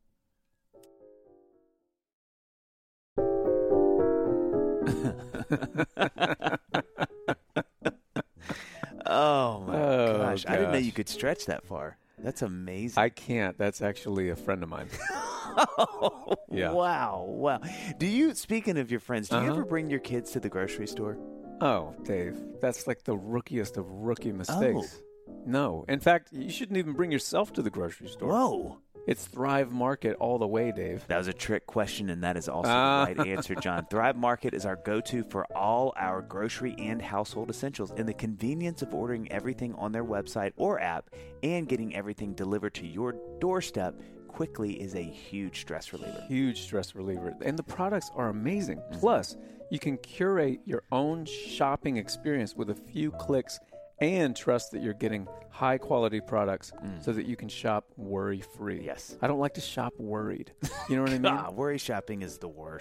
Oh, my Oh, gosh. I didn't know gosh. you could stretch that far. That's amazing. I can't. That's actually a friend of mine. Yeah. Wow. Wow. Do you, speaking of your friends, do you Uh-huh. ever bring your kids to the grocery store? Oh, Dave, that's like the rookiest of rookie mistakes. Oh. No. In fact, you shouldn't even bring yourself to the grocery store. Whoa. It's Thrive Market all the way, Dave. That was a trick question, and that is also Ah. the right answer, John. Thrive Market is our go-to for all our grocery and household essentials, and the convenience of ordering everything on their website or app and getting everything delivered to your doorstep quickly is a huge stress reliever. Huge stress reliever. And the products are amazing. Plus, you can curate your own shopping experience with a few clicks and trust that you're getting high quality products so that you can shop worry free. Yes. I don't like to shop worried. You know what I mean? Ah, worry shopping is the worst.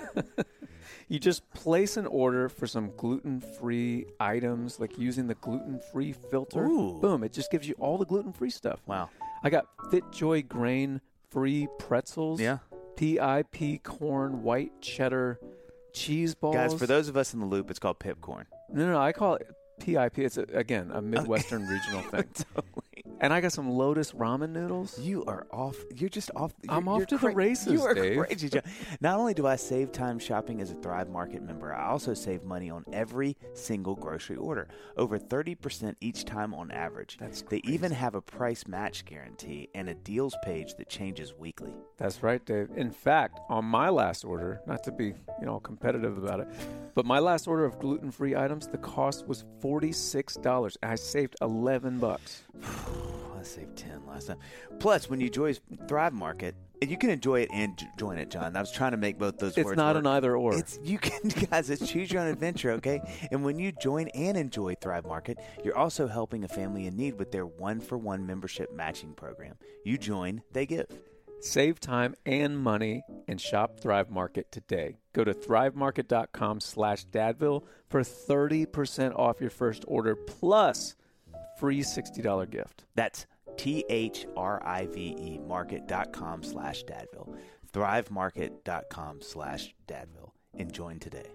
You just place an order for some gluten-free items, like using the gluten-free filter. Ooh. Boom, it just gives you all the gluten-free stuff. Wow. I got FitJoy grain-free pretzels. Yeah. P I P corn, white cheddar, cheese balls. Guys, for those of us in the loop, it's called pipcorn. No, no, no, I call it P I P. It's, a, again, a Midwestern regional thing. Totally. And I got some Lotus ramen noodles. You are off. You're just off. You're, I'm off you're to the races, You are Dave. crazy, John. Not only do I save time shopping as a Thrive Market member, I also save money on every single grocery order, over thirty percent each time on average. That's They crazy. even have a price match guarantee and a deals page that changes weekly. That's right, Dave. In fact, on my last order, not to be, you know, competitive about it, but my last order of gluten-free items, the cost was forty-six dollars. And I saved eleven bucks. I saved ten last time. Plus, when you enjoy Thrive Market, and you can enjoy it and j- join it, John. I was trying to make both those It's words not work. an either or. It's you can guys. It's choose your own adventure, okay? And when you join and enjoy Thrive Market, you're also helping a family in need with their one for one membership matching program. You join, they give. Save time and money and shop Thrive Market today. Go to thrivemarket.com slash dadville for thirty percent off your first order plus free sixty dollars gift. That's T-H-R-I-V-E market.com slash dadville. thrivemarket.com slash dadville. And join today.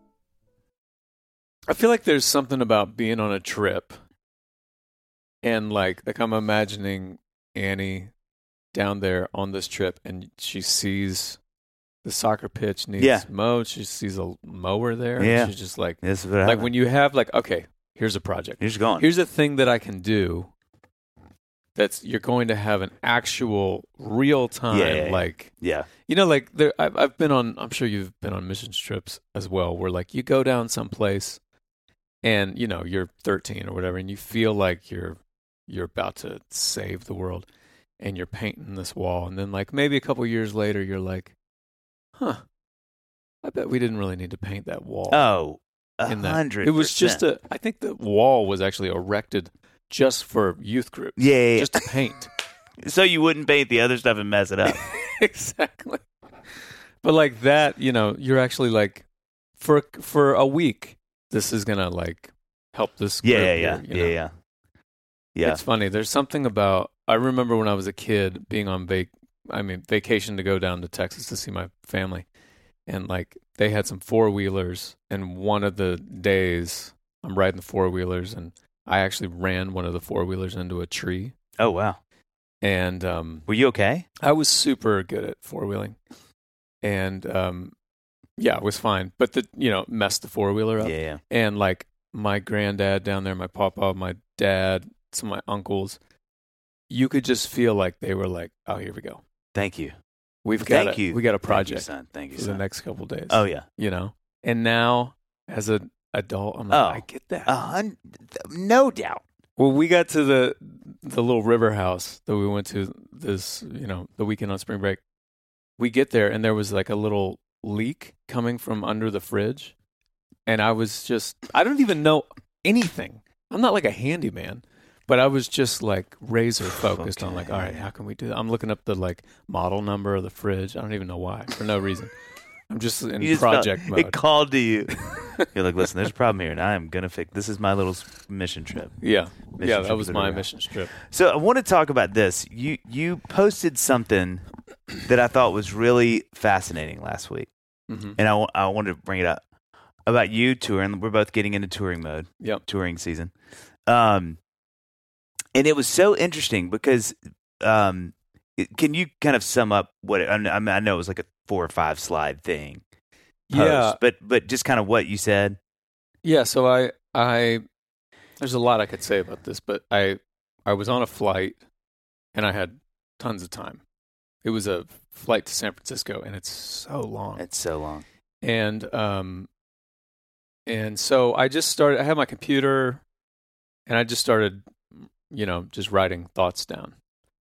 I feel like there's something about being on a trip and like, like I'm imagining Annie down there on this trip and she sees the soccer pitch needs Yeah. mowed. She sees a mower there. Yeah. And she's just like, This is what like happened. when you have like, okay, here's a project. You're just going. Here's a thing that I can do that's you're going to have an actual real time, Yeah, yeah, yeah. like, yeah. you know, like there, I've, I've been on, I'm sure you've been on mission trips as well, where like you go down someplace and, you know, you're thirteen or whatever, and you feel like you're, you're about to save the world and you're painting this wall. And then like maybe a couple years later, you're like, huh, I bet we didn't really need to paint that wall. Oh, a in that. hundred. It was just a, I think the wall was actually erected just for youth groups. Yeah, yeah, yeah. Just to paint. So you wouldn't paint the other stuff and mess it up. Exactly. But like that, you know, you're actually like, for for a week, this is going to like help this group. Yeah, yeah, yeah, here, you yeah, know? yeah. Yeah. It's funny. There's something about, I remember when I was a kid being on vac, I mean, vacation to go down to Texas to see my family. And like they had some four wheelers, and one of the days I'm riding the four wheelers, and I actually ran one of the four wheelers into a tree. Oh, wow. And um, Were you okay? I was super good at four wheeling, and um, yeah, it was fine. But the you know messed the four wheeler up. Yeah, yeah. And like my granddad down there, my papa, my dad, some of my uncles, you could just feel like they were like, "Oh, here we go. Thank you. We've got Thank a, you. we got a Thank you, project son. Thank you, for son. the next couple days." Oh, yeah. You know. And now, as an adult, I'm like, Oh. I get that. A hun- no doubt. Well, we got to the the little river house that we went to this, you know, the weekend on spring break. We get there and there was like a little leak coming from under the fridge. And I was just, I don't even know anything. I'm not like a handyman, but I was just like razor focused on like, all right, how can we do that? I'm looking up the like model number of the fridge. I don't even know why, for no reason. I'm just in You just project felt- mode. It called to you. You're like, listen, there's a problem here, and I am going to fix This is my little s- mission trip. Yeah. Mission yeah, trip that was to the my river. mission trip. So I want to talk about this. You you posted something that I thought was really fascinating last week, hmm and I, wa- I wanted to bring it up about you touring. We're both getting into touring mode, Yep. touring season. Um, and it was so interesting because, um, it- can you kind of sum up what it, I mean, I know it was like a four or five slide thing. Post, Yeah. but but just kind of what you said. Yeah, so I I there's a lot I could say about this, but I I was on a flight and I had tons of time. It was a flight to San Francisco and it's so long. It's so long. And um and so I just started I had my computer and I just started you know, just writing thoughts down.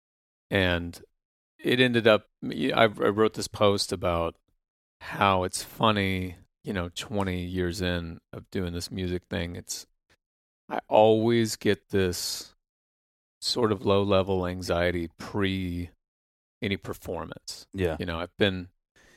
And it ended up I, I wrote this post about how it's funny, you know, twenty years in of doing this music thing. It's, I always get this sort of low level anxiety pre any performance. Yeah. You know, I've been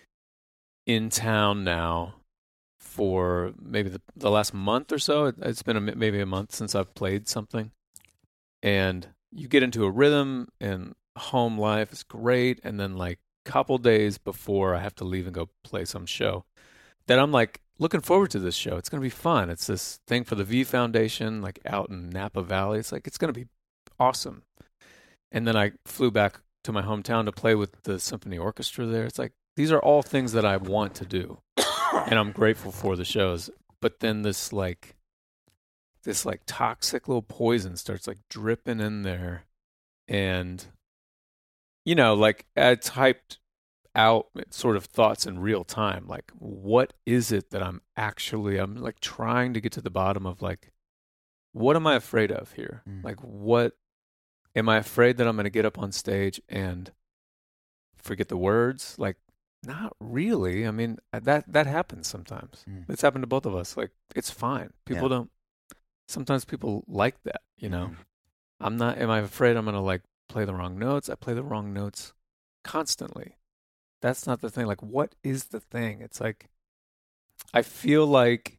in town now for maybe the, the last month or so. It, it's been a, maybe a month since I've played something. And you get into a rhythm and home life is great. And then like, couple days before I have to leave and go play some show, that I'm like looking forward to this show. It's going to be fun. It's this thing for the V Foundation, like out in Napa Valley. It's like, it's going to be awesome. And then I flew back to my hometown to play with the symphony orchestra there. It's like, these are all things that I want to do. And I'm grateful for the shows. But then this like, this like toxic little poison starts like dripping in there. And you know, like I typed out sort of thoughts in real time. Like, what is it that I'm actually, I'm like trying to get to the bottom of like, what am I afraid of here? Mm. Like, what am I afraid that I'm going to get up on stage and forget the words? Like, not really. I mean, that, that happens sometimes. Mm. It's happened to both of us. Like, it's fine. People Yeah. don't, sometimes people like that, you know? Mm. I'm not, am I afraid I'm going to like, play the wrong notes? I play the wrong notes constantly. That's not the thing. Like, what is the thing? It's like, I feel like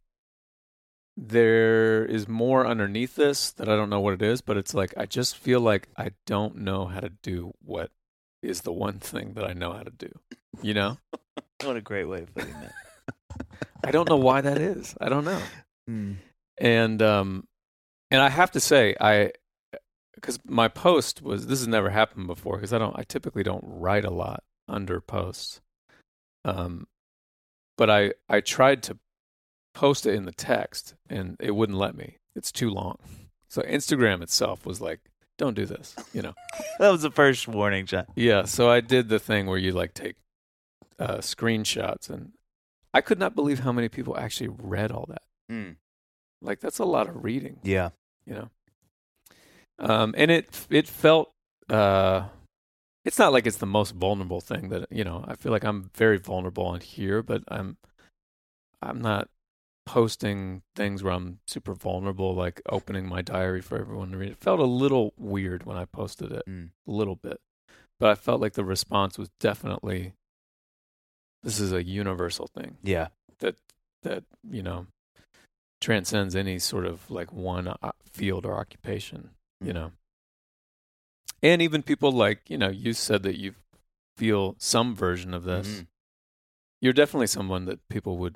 there is more underneath this that I don't know what it is, but it's like, I just feel like I don't know how to do what is the one thing that I know how to do, you know? What a great way of putting that. I don't know why that is. I don't know. Mm. And, um, and I have to say, I, because my post was, this has never happened before, because I don't, I typically don't write a lot under posts. Um, but I, I tried to post it in the text and it wouldn't let me. It's too long. So Instagram itself was like, don't do this, you know? That was the first warning, John. Yeah. So I did the thing where you like take uh, screenshots, and I could not believe how many people actually read all that. Mm. Like, that's a lot of reading, Yeah. you know? Um, and it, it felt, uh, it's not like it's the most vulnerable thing that, you know, I feel like I'm very vulnerable on here, but I'm, I'm not posting things where I'm super vulnerable, like opening my diary for everyone to read. It felt a little weird when I posted it, Mm. a little bit. But I felt like the response was definitely, this is a universal thing Yeah. that, that, you know, transcends any sort of like one uh, field or occupation, Mm. you know. And even people like, you know, you said that you feel some version of this. Mm-hmm. You're definitely someone that people would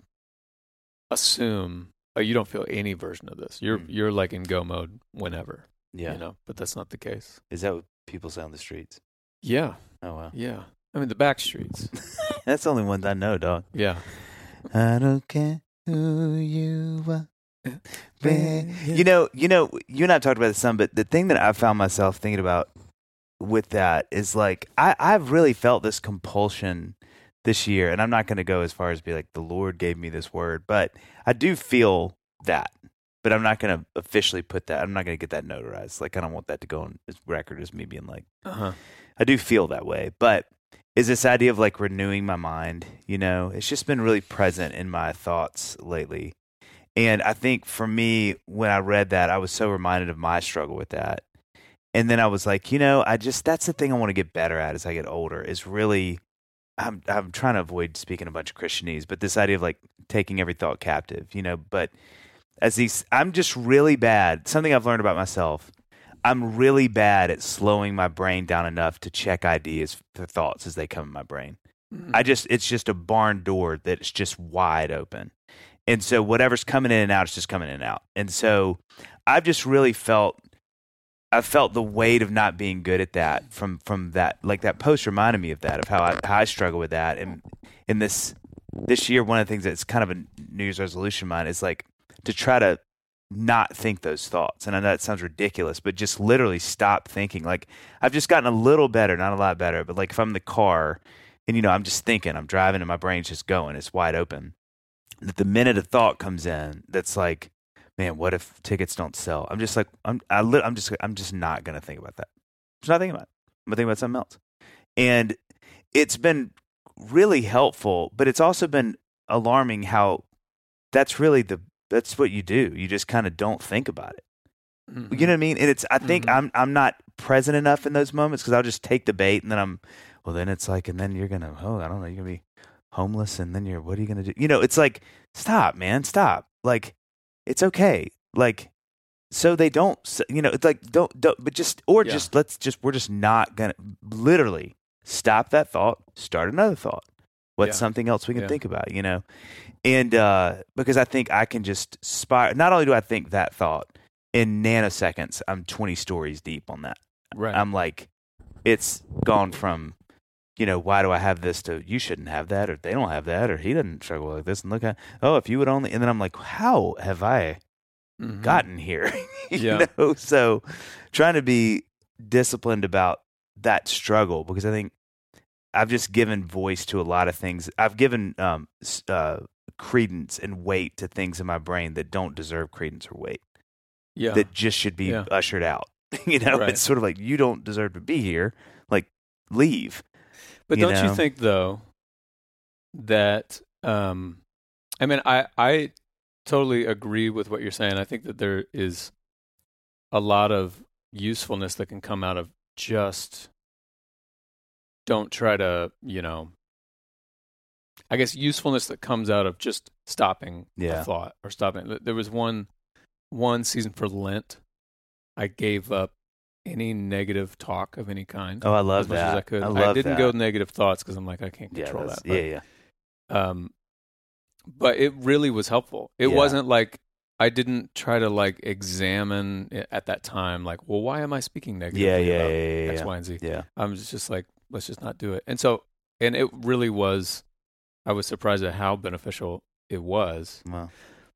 assume, oh, you don't feel any version of this. You're Mm. you're like in go mode whenever, Yeah. you know, but that's not the case. Is that what people say on the streets? Yeah, Oh, wow. yeah. I mean, the back streets. That's the only ones I know, dog. Yeah. I don't care who you are. You know, you know, you and I talked about this some, but the thing that I found myself thinking about with that is like, I, I've really felt this compulsion this year, and I'm not going to go as far as be like, the Lord gave me this word, but I do feel that, but I'm not going to officially put that, I'm not going to get that notarized. Like, I don't want that to go on this record as me being like, Uh-huh. I do feel that way, but is this idea of like renewing my mind, you know, it's just been really present in my thoughts lately. And I think for me, when I read that, I was so reminded of my struggle with that. And then I was like, you know, I just, that's the thing I want to get better at as I get older is really, I'm I'm trying to avoid speaking a bunch of Christianese, but this idea of like taking every thought captive, you know, but as these, I'm just really bad. Something I've learned about myself, I'm really bad at slowing my brain down enough to check ideas for thoughts as they come in my brain. Mhm. I just, it's just a barn door that's just wide open. And so whatever's coming in and out is just coming in and out. And so I've just really felt, I felt the weight of not being good at that from, from that, like that post reminded me of that, of how I, how I struggle with that. And in this, this year, one of the things that's kind of a New Year's resolution of mine is like to try to not think those thoughts. And I know that sounds ridiculous, but just literally stop thinking. Like I've just gotten a little better, not a lot better, but like if I'm in the car and, you know, I'm just thinking, I'm driving and my brain's just going, it's wide open. That the minute a thought comes in, that's like, man, what if tickets don't sell? I'm just like, I'm, I li- I'm just, I'm just not going to think about that. I'm just not thinking about it. I'm going to think about something else. And it's been really helpful, but it's also been alarming how that's really the, that's what you do. You just kind of don't think about it. Mhm. You know what I mean? And it's, I think Mhm. I'm, I'm not present enough in those moments because I'll just take the bait and then I'm, well, then it's like, and then you're going to, oh, I don't know, you're going to be homeless and then you're, what are you going to do? You know, it's like, stop, man, stop. Like, it's okay. Like, so they don't, you know, it's like, don't, don't, but just, or Yeah. just, let's just, we're just not going to literally stop that thought, start another thought. What's Yeah. something else we can Yeah. think about, you know? And, uh, because I think I can just spire, not only do I think that thought in nanoseconds, I'm twenty stories deep on that. Right. I'm like, it's gone from, you know, why do I have this to you shouldn't have that, or they don't have that, or he doesn't struggle like this. And look at, oh, if you would only, and then I'm like, how have I Mhm. gotten here? you Yeah. know, so trying to be disciplined about that struggle because I think I've just given voice to a lot of things. I've given um, s- uh, credence and weight to things in my brain that don't deserve credence or weight. Yeah. That just should be Yeah. ushered out. you know, Right. it's sort of like you don't deserve to be here. Like, leave. But you don't know? you think though that um I mean I I totally agree with what you're saying. I think that there is a lot of usefulness that can come out of just don't try to, you know, I guess usefulness that comes out of just stopping Yeah. a thought or stopping. There was one one season for Lent. I gave up any negative talk of any kind. Oh, I love as much that. as I could. I love didn't that. go negative thoughts because I'm like, I can't Yeah, control that's- that. But, yeah, yeah. Um, but it really was helpful. It Yeah. wasn't like I didn't try to like examine it at that time. Like, well, why am I speaking negatively Yeah, yeah, about yeah, yeah, X, yeah. Y, and Z? Yeah. I'm just, just like, let's just not do it. And so, and it really was. I was surprised at how beneficial it was. Well,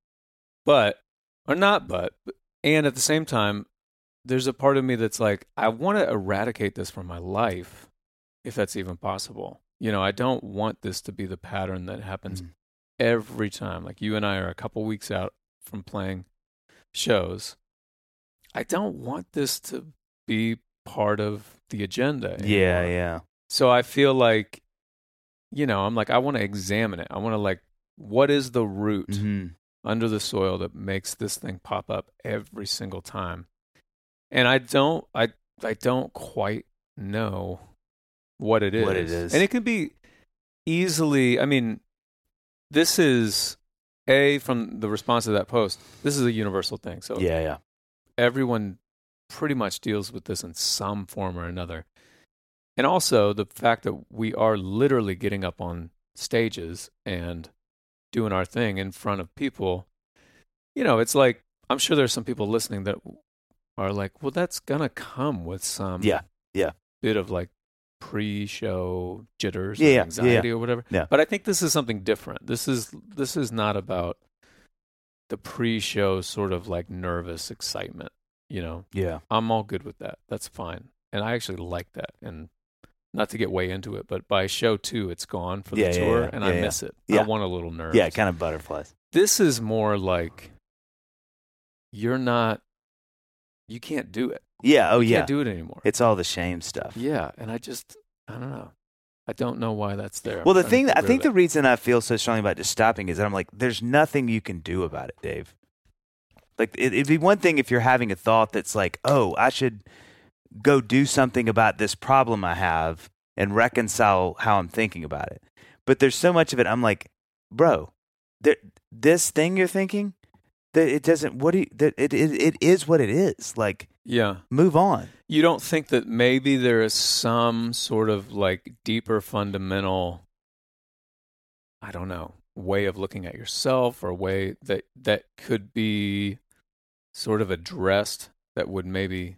But or not, but and at the same time, there's a part of me that's like, I want to eradicate this from my life, if that's even possible. You know, I don't want this to be the pattern that happens Mm. every time. Like you and I are a couple weeks out from playing shows. I don't want this to be part of the agenda anymore. yeah, yeah. So I feel like, you know, I'm like, I want to examine it. I want to like, what is the root hmm under the soil that makes this thing pop up every single time? And I don't, I, I don't quite know what it is. What it is. And it could be easily, I mean, this is a, from the response to that post, this is a universal thing. So Yeah, yeah. everyone pretty much deals with this in some form or another. And also the fact that we are literally getting up on stages and doing our thing in front of people, you know, it's like, I'm sure there's some people listening that are like, well, that's going to come with some Yeah, yeah. bit of like pre-show jitters Yeah, or yeah, anxiety yeah. or whatever. Yeah. But I think this is something different. This is, this is not about the pre-show sort of like nervous excitement, you know. Yeah. I'm all good with that. That's fine. And I actually like that. And not to get way into it, but by show two, it's gone for the Yeah, yeah, tour, yeah. and Yeah, I yeah. miss it. Yeah. I want a little nerves. Yeah, kind of butterflies. This is more like you're not, you can't do it. Yeah, oh You yeah. can't do it anymore. It's all the shame stuff. Yeah, and I just, I don't know. I don't know why that's there. Well, the I'm trying thing, to I get rid think of the it. reason I feel so strongly about just stopping is that I'm like, there's nothing you can do about it, Dave. Like, it, it'd be one thing if you're having a thought that's like, oh, I should go do something about this problem I have and reconcile how I'm thinking about it. But there's so much of it, I'm like, bro, there, this thing you're thinking, that it doesn't, what do you, that it, it, it is what it is. Like, Yeah. move on. You don't think that maybe there is some sort of like deeper fundamental, I don't know, way of looking at yourself or way that that could be sort of addressed that would maybe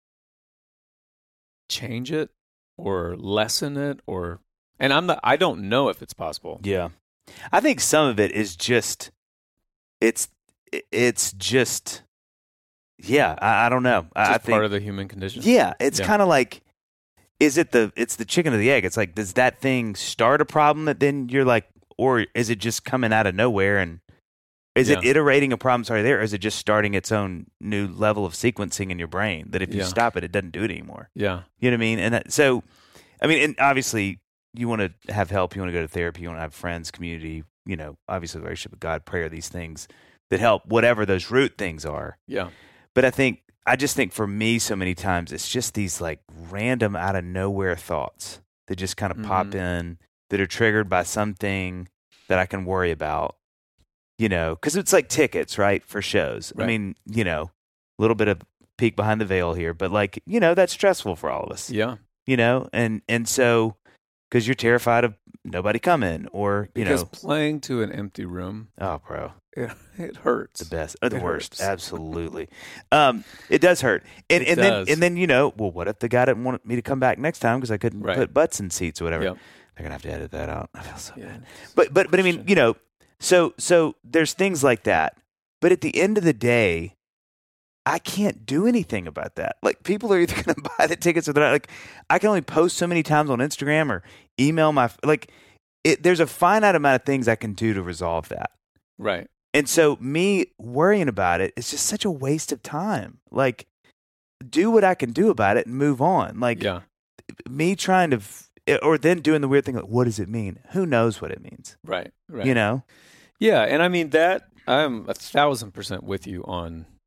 change it or lessen it or, and I'm not, I don't know if it's possible. Yeah. I think some of it is just, it's, it's just, yeah, I, I don't know. I, Just I think, part of the human condition. yeah, it's Yeah. kind of like, is it the, it's the chicken or the egg? It's like, does that thing start a problem that then you're like, or is it just coming out of nowhere and is it Yeah. iterating a problem sorry there, or is it just starting its own new level of sequencing in your brain that if you Yeah. stop it, it doesn't do it anymore? Yeah. You know what I mean? And that, so, I mean, and obviously, you want to have help, you want to go to therapy, you want to have friends, community, you know, obviously, the relationship with God, prayer, these things that help, whatever those root things are. Yeah. But I think, I just think for me, so many times, it's just these like random out of nowhere thoughts that just kind of pop Mhm. in that are triggered by something that I can worry about, you know, because it's like tickets, right, for shows. I Right. mean, you know, a little bit of peek behind the veil here, but like, you know, that's stressful for all of us, Yeah. you know, and, and so, because you're terrified of nobody coming or, you Because know, playing to an empty room, oh, bro. it, it hurts. The best, or the It worst, hurts. absolutely. Um, it does hurt, and It and does. then and then you know, well, what if the guy didn't want me to come back next time because I couldn't Right. put butts in seats or whatever? Yep. They're gonna have to edit that out. I feel so Yeah. bad. But but but I mean, you know, so so there's things like that. But at the end of the day, I can't do anything about that. Like, people are either gonna buy the tickets or they're not. Like, I can only post so many times on Instagram or email my like. It, there's a finite amount of things I can do to resolve that. Right. And so me worrying about it is just such a waste of time. Like, do what I can do about it and move on. Like, Yeah. me trying to, f- or then doing the weird thing, like, what does it mean? Who knows what it means? Right. Right. You know? Yeah, and I mean that I'm a thousand percent with you on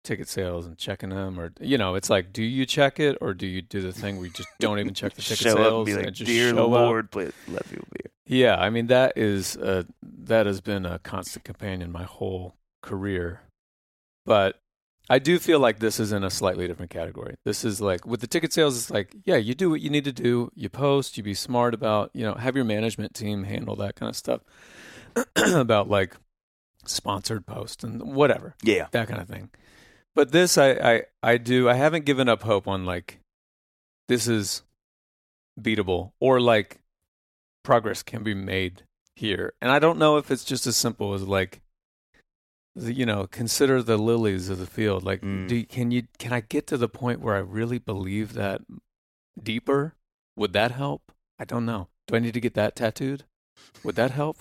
ticket sales and checking them, or you know, it's like, do you check it or do you do the thing where you just don't even check the ticket show sales up and be like, and just dear show Lord, up? please let people be here. Yeah, I mean that is uh, that has been a constant companion my whole career, but I do feel like this is in a slightly different category. This is like with the ticket sales, it's like, yeah, you do what you need to do, you post, you be smart about, you know, have your management team handle that kind of stuff about like sponsored posts and whatever, Yeah, that kind of thing. But this, I, I, I do. I haven't given up hope on like this is beatable or like progress can be made here. And I don't know if it's just as simple as like, you know, consider the lilies of the field. Like, Mm. do you, can you can I get to the point where I really believe that deeper? Would that help? I don't know. Do I need to get that tattooed? Would that help?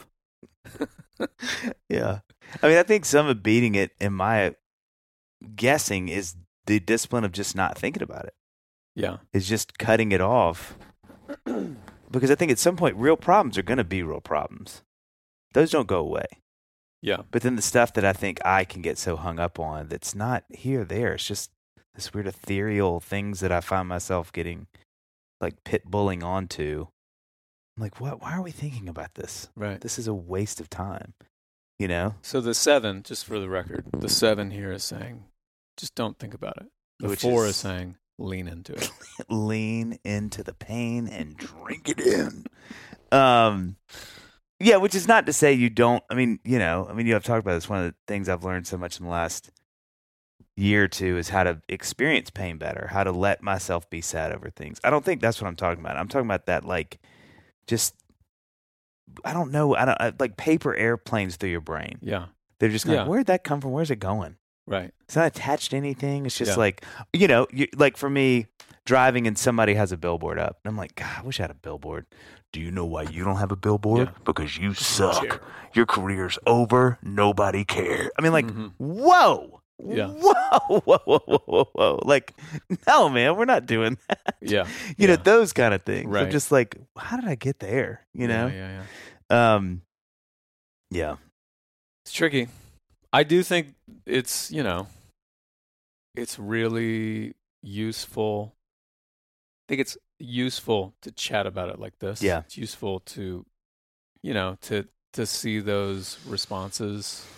yeah. I mean, I think some of beating it, in my guessing, is the discipline of just not thinking about it. Yeah. Is just cutting it off. Because I think at some point, real problems are going to be real problems. Those don't go away. Yeah. But then the stuff that I think I can get so hung up on that's not here or there, it's just this weird ethereal things that I find myself getting like pit bulling onto. I'm like, what? Why are we thinking about this? Right. This is a waste of time. You know? So the seven, just for the record, the seven here is saying, just don't think about it. The Which four is- is saying, lean into it. Lean into the pain and drink it in. Um, yeah, which is not to say you don't. I mean, you know, I mean, you have talked about this. One of the things I've learned so much in the last year or two is how to experience pain better, how to let myself be sad over things. I don't think that's what I'm talking about. I'm talking about that, like, just, I don't know, I don't I, like paper airplanes through your brain. Yeah. They're just going, Yeah. where'd that come from? Where's it going? Right. It's not attached to anything. It's just Yeah. like, you know, you, like for me, driving and somebody has a billboard up. And I'm like, God, I wish I had a billboard. Do you know why you don't have a billboard? Yeah. Because you suck. Care. Your career's over. Nobody cares. I mean, like, Mhm. whoa. Yeah. Whoa, whoa, whoa, whoa, whoa, whoa. Like, no, man, we're not doing that. Yeah. You know, Yeah. those kind of things. I'm Right. just like, how did I get there? You know? Yeah, yeah, yeah. Um, yeah. It's tricky. I do think it's, you know, it's really useful. I think it's useful to chat about it like this. Yeah. It's useful to, you know, to to see those responses.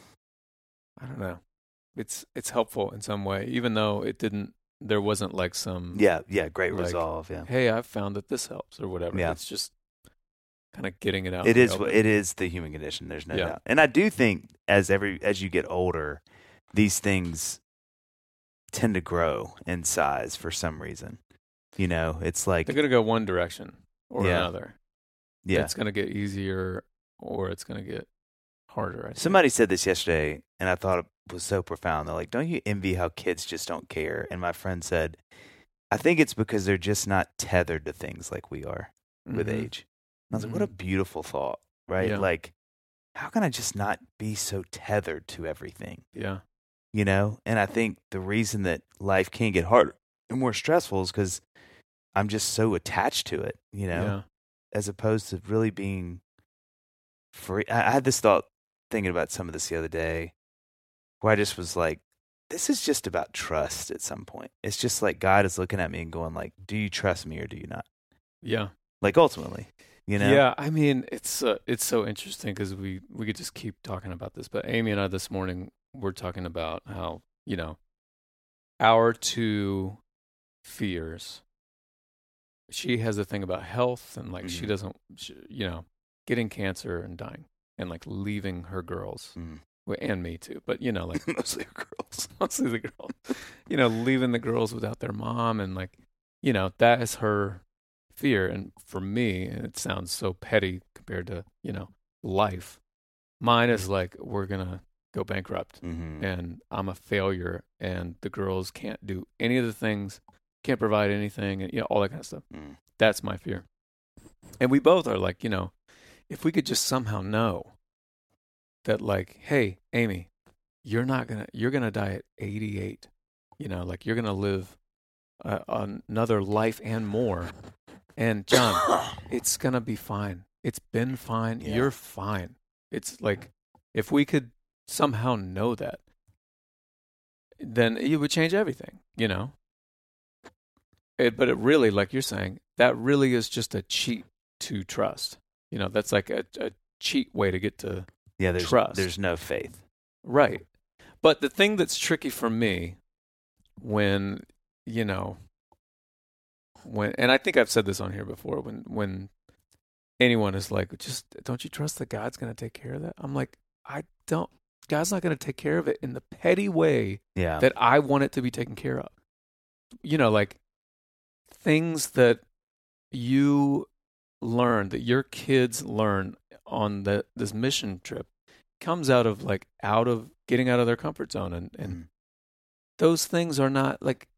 I don't know. It's it's helpful in some way, even though it didn't. There wasn't like some. Yeah. Yeah. Great Like, resolve. Yeah. Hey, I've found that this helps or whatever. Yeah. It's just kind of getting it out. It in the is. open. It is the human condition. There's no Yeah. doubt. And I do think as every as you get older, these things tend to grow in size for some reason. You know, it's like They're gonna go one direction or Yeah. another. yeah. It's gonna get easier or it's gonna get harder. I think. Somebody said this yesterday, and I thought it was so profound. They're like, "Don't you envy how kids just don't care?" And my friend said, "I think it's because they're just not tethered to things like we are with Mhm. age." And I was like, "What a beautiful thought, right? Yeah. Like, how can I just not be so tethered to everything?" Yeah. You know? And I think the reason that life can get harder and more stressful is because I'm just so attached to it, you know, Yeah. as opposed to really being free. I, I had this thought thinking about some of this the other day where I just was like, this is just about trust at some point. It's just like God is looking at me and going like, do you trust me or do you not? Yeah. Like ultimately, you know? Yeah. I mean, it's uh, it's so interesting because we we could just keep talking about this. But Amy and I this morning we're talking about how, you know, our two fears. She has a thing about health and like she Mhm. doesn't, she, you know, getting cancer and dying and like leaving her girls. Mm. Well, and me too. But you know, like Mostly girls. mostly the girls, you know, leaving the girls without their mom. And like, you know, that is her fear. And for me, and it sounds so petty compared to, you know, life. Mine is like, we're going to go bankrupt Mm-hmm. and I'm a failure and the girls can't do any of the things, can't provide anything, and, you know, all that kind of stuff. Mm. That's my fear. And we both are like, you know, if we could just somehow know that like, hey, Amy, you're not going to, you're going to die at eighty-eight, you know, like you're going to live uh, another life and more. And John, it's going to be fine. It's been fine. Yeah. You're fine. It's like, if we could somehow know that, then it would change everything, you know? It, but it really, like you're saying, that really is just a cheat to trust. You know, that's like a, a cheat way to get to yeah, there's, trust. There's no faith. Right. But the thing that's tricky for me when, you know, when, and I think I've said this on here before, when, when anyone is like, just, don't you trust that God's going to take care of that? I'm like, I don't, God's not going to take care of it in the petty way yeah. that I want it to be taken care of. You know, like things that you learn, that your kids learn on the, this mission trip comes out of like, out of getting out of their comfort zone. And, and mm. those things are not like,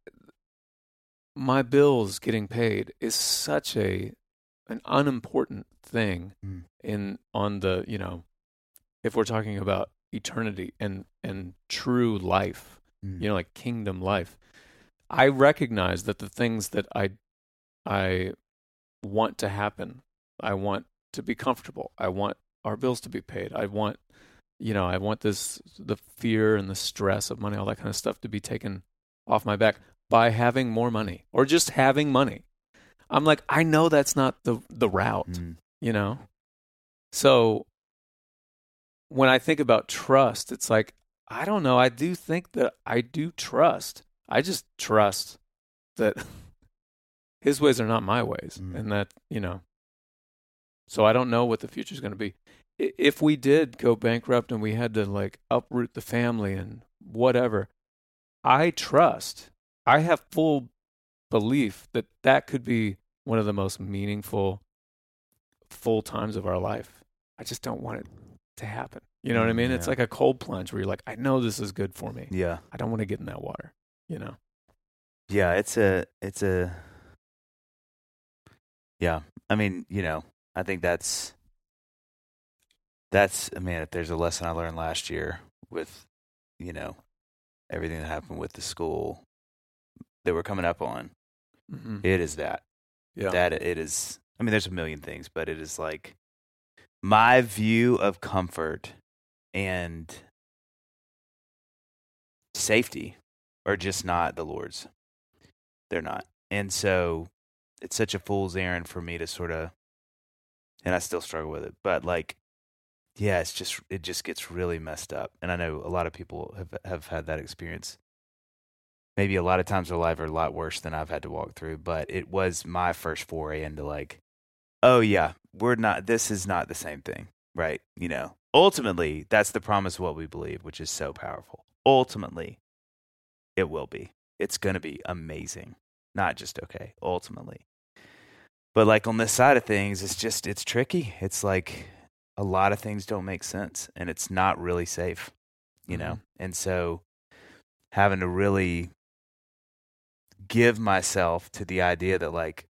my bills getting paid is such a, an unimportant thing mm. in, on the, you know, if we're talking about eternity and, and true life, mm. you know, like kingdom life, I recognize that the things that I, I want to happen, I want to be comfortable. I want our bills to be paid. I want, you know, I want this, the fear and the stress of money, all that kind of stuff to be taken off my back by having more money or just having money. I'm like, I know that's not the, the route, mm. you know? So when I think about trust, it's like, I don't know. I do think that I do trust. I just trust that his ways are not my ways. Mm. And that, you know, so I don't know what the future is going to be. If we did go bankrupt and we had to like uproot the family and whatever, I trust, I have full belief that that could be one of the most meaningful full times of our life. I just don't want it to happen. You know what I mean? Yeah. It's like a cold plunge where you're like, I know this is good for me. Yeah. I don't want to get in that water, you know? Yeah, it's a, it's a, yeah. I mean, you know, I think that's, that's, I mean, if there's a lesson I learned last year with, you know, everything that happened with the school that we're coming up on, mm-hmm. it is that. Yeah. That it is, I mean, there's a million things, but it is like my view of comfort and safety are just not the Lord's. They're not. And so it's such a fool's errand for me to sort of, and I still struggle with it, but like, yeah, it's just, it just gets really messed up. And I know a lot of people have, have had that experience. Maybe a lot of times in their life are a lot worse than I've had to walk through, but it was my first foray into like, oh yeah, we're not, this is not the same thing, right? You know, ultimately that's the promise of what we believe, which is so powerful. Ultimately, it will be. It's going to be amazing. Not just okay, ultimately. But like on this side of things, it's just, it's tricky. It's like a lot of things don't make sense and it's not really safe, you mm-hmm. know? And so having to really give myself to the idea that like,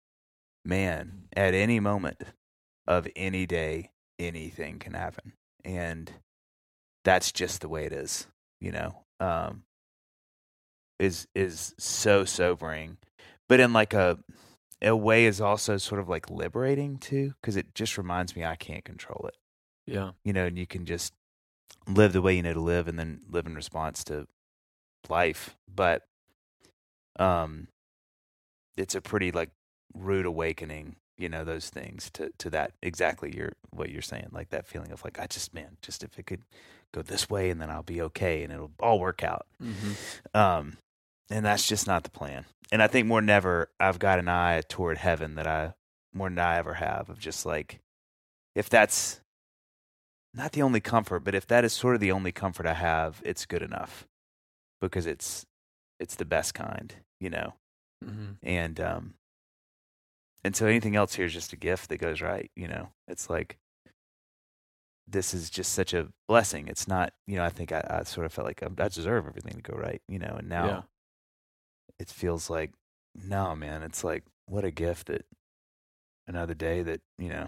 man, at any moment of any day, anything can happen. And that's just the way it is, you know, um, is, is so sobering, but in like a, a way is also sort of like liberating too. Cause it just reminds me I can't control it. Yeah. You know, and you can just live the way you know to live and then live in response to life. But, um, it's a pretty like rude awakening, you know, those things to, to that exactly your, what you're saying, like that feeling of like, I just, man, just if it could go this way and then I'll be okay and it'll all work out. Mm-hmm. Um, and that's just not the plan. And I think more than ever, I've got an eye toward heaven that I, more than I ever have, of just like, if that's not the only comfort, but if that is sort of the only comfort I have, it's good enough because it's, it's the best kind, you know? Mm-hmm. And, um, and so anything else here is just a gift that goes right, you know? It's like, this is just such a blessing. It's not, you know, I think I, I sort of felt like I, I deserve everything to go right, you know? And now yeah. it feels like, no, man, it's like, what a gift that another day that, you know,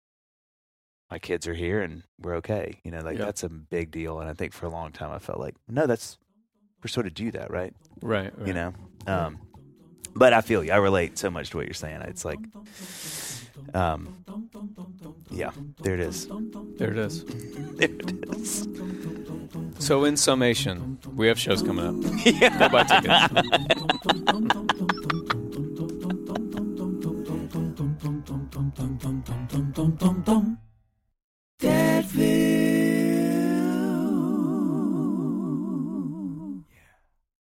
my kids are here and we're okay. You know, like yeah. that's a big deal. And I think for a long time I felt like, no, that's, we're sort of do that, right? Right. right. You know? Um, but I feel you. I relate so much to what you're saying. It's like, um, Yeah, there it is. There it is. There it is. So in summation, we have shows coming up. Yeah. Go buy tickets.